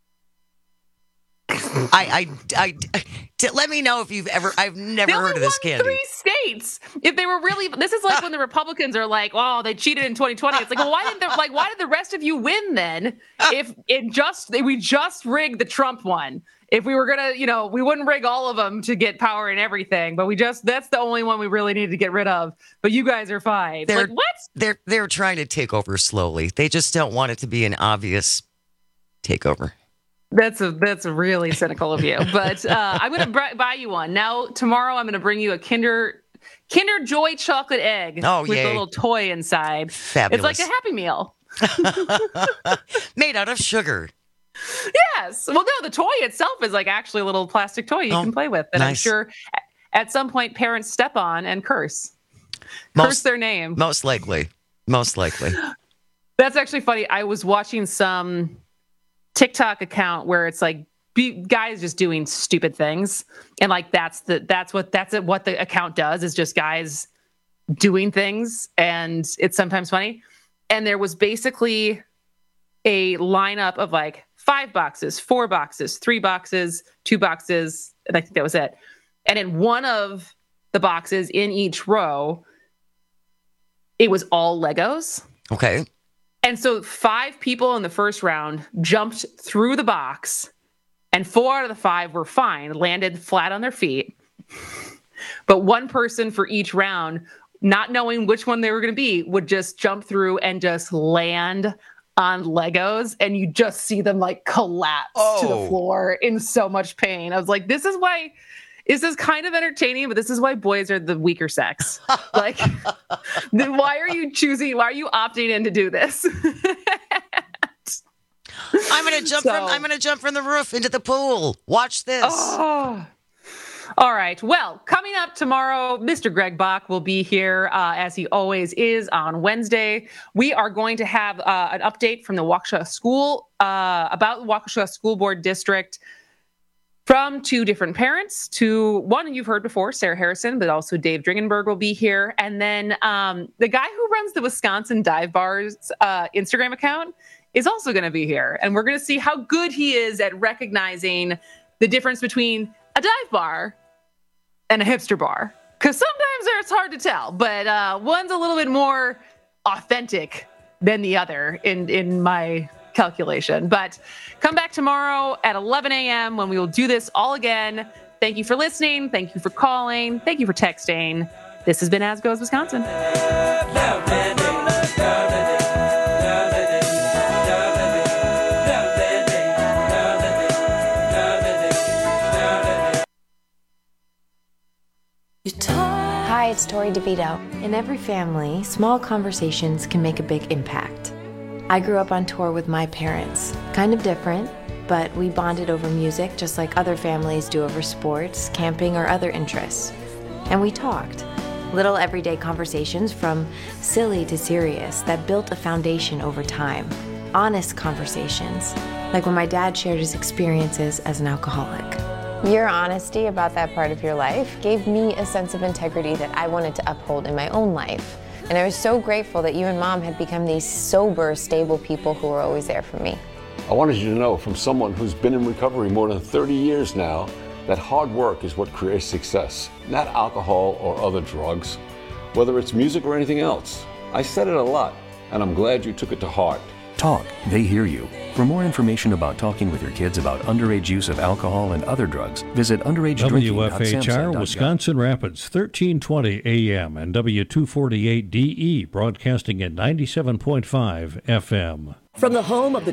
I, I, I, t- let me know if you've ever. I've never They only heard of this won candy. Three states. If they were really, this is like when the Republicans are like, "Oh, they cheated in twenty twenty." It's like, well, why didn't the, like why did the rest of you win then? If it just we just rigged the Trump one. If we were gonna, you know, we wouldn't rig all of them to get power and everything, but we just that's the only one we really need to get rid of. But you guys are fine. They're, Like what? They're they're trying to take over slowly. They just don't want it to be an obvious takeover. That's a that's really cynical of you. But uh, I'm going to br- buy you one. Now, tomorrow, I'm going to bring you a Kinder Kinder Joy chocolate egg Oh, with yay. a little toy inside. Fabulous. It's like a Happy Meal. Made out of sugar. Yes. Well, no, the toy itself is like actually a little plastic toy you Oh, can play with. And I'm nice. sure at some point parents step on and curse. Most- curse their name. Most likely. Most likely. That's actually funny. I was watching some TikTok account where it's like be, guys just doing stupid things, and like that's the that's what that's what the account does is just guys doing things, and it's sometimes funny. And there was basically a lineup of like five boxes, four boxes, three boxes, two boxes, and I think that was it. And in one of the boxes in each row, it was all Legos. Okay. And so five people in the first round jumped through the box, and four out of the five were fine, landed flat on their feet. But one person for each round, not knowing which one they were going to be, would just jump through and just land on Legos, and you just see them like collapse to the Oh. floor in so much pain. I was like, this is why... This is kind of entertaining, but this is why boys are the weaker sex. Like, then why are you choosing? Why are you opting in to do this? I'm gonna jump So- from I'm gonna jump from the roof into the pool. Watch this. Oh. All right. Well, coming up tomorrow, Mister Greg Bach will be here, uh, as he always is on Wednesday. We are going to have uh, an update from the Waukesha School uh, about the Waukesha School Board District from two different parents. To one you've heard before, Sarah Harrison, but also Dave Dringenberg will be here. And then um, the guy who runs the Wisconsin Dive Bar's uh, Instagram account is also going to be here. And we're going to see how good he is at recognizing the difference between a dive bar and a hipster bar. Because sometimes it's hard to tell, but uh, one's a little bit more authentic than the other in, in my calculation. But come back tomorrow at eleven a.m. when we will do this all again. Thank you for listening. Thank you for calling. Thank you for texting. This has been As Goes Wisconsin. Hi, it's Tori DeVito. In every family, small conversations can make a big impact. I grew up on tour with my parents. Kind of different, but we bonded over music just like other families do over sports, camping, or other interests. And we talked. Little everyday conversations from silly to serious that built a foundation over time. Honest conversations, like when my dad shared his experiences as an alcoholic. Your honesty about that part of your life gave me a sense of integrity that I wanted to uphold in my own life. And I was so grateful that you and Mom had become these sober, stable people who were always there for me. I wanted you to know from someone who's been in recovery more than thirty years now that hard work is what creates success, not alcohol or other drugs, whether it's music or anything else. I said it a lot, and I'm glad you took it to heart. Talk, they hear you. For more information about talking with your kids about underage use of alcohol and other drugs, visit underage drinking dot samhsa dot gov. W F H R, Wisconsin Rapids, thirteen twenty A M and W two forty-eight D E, broadcasting at ninety-seven point five F M. From the home of the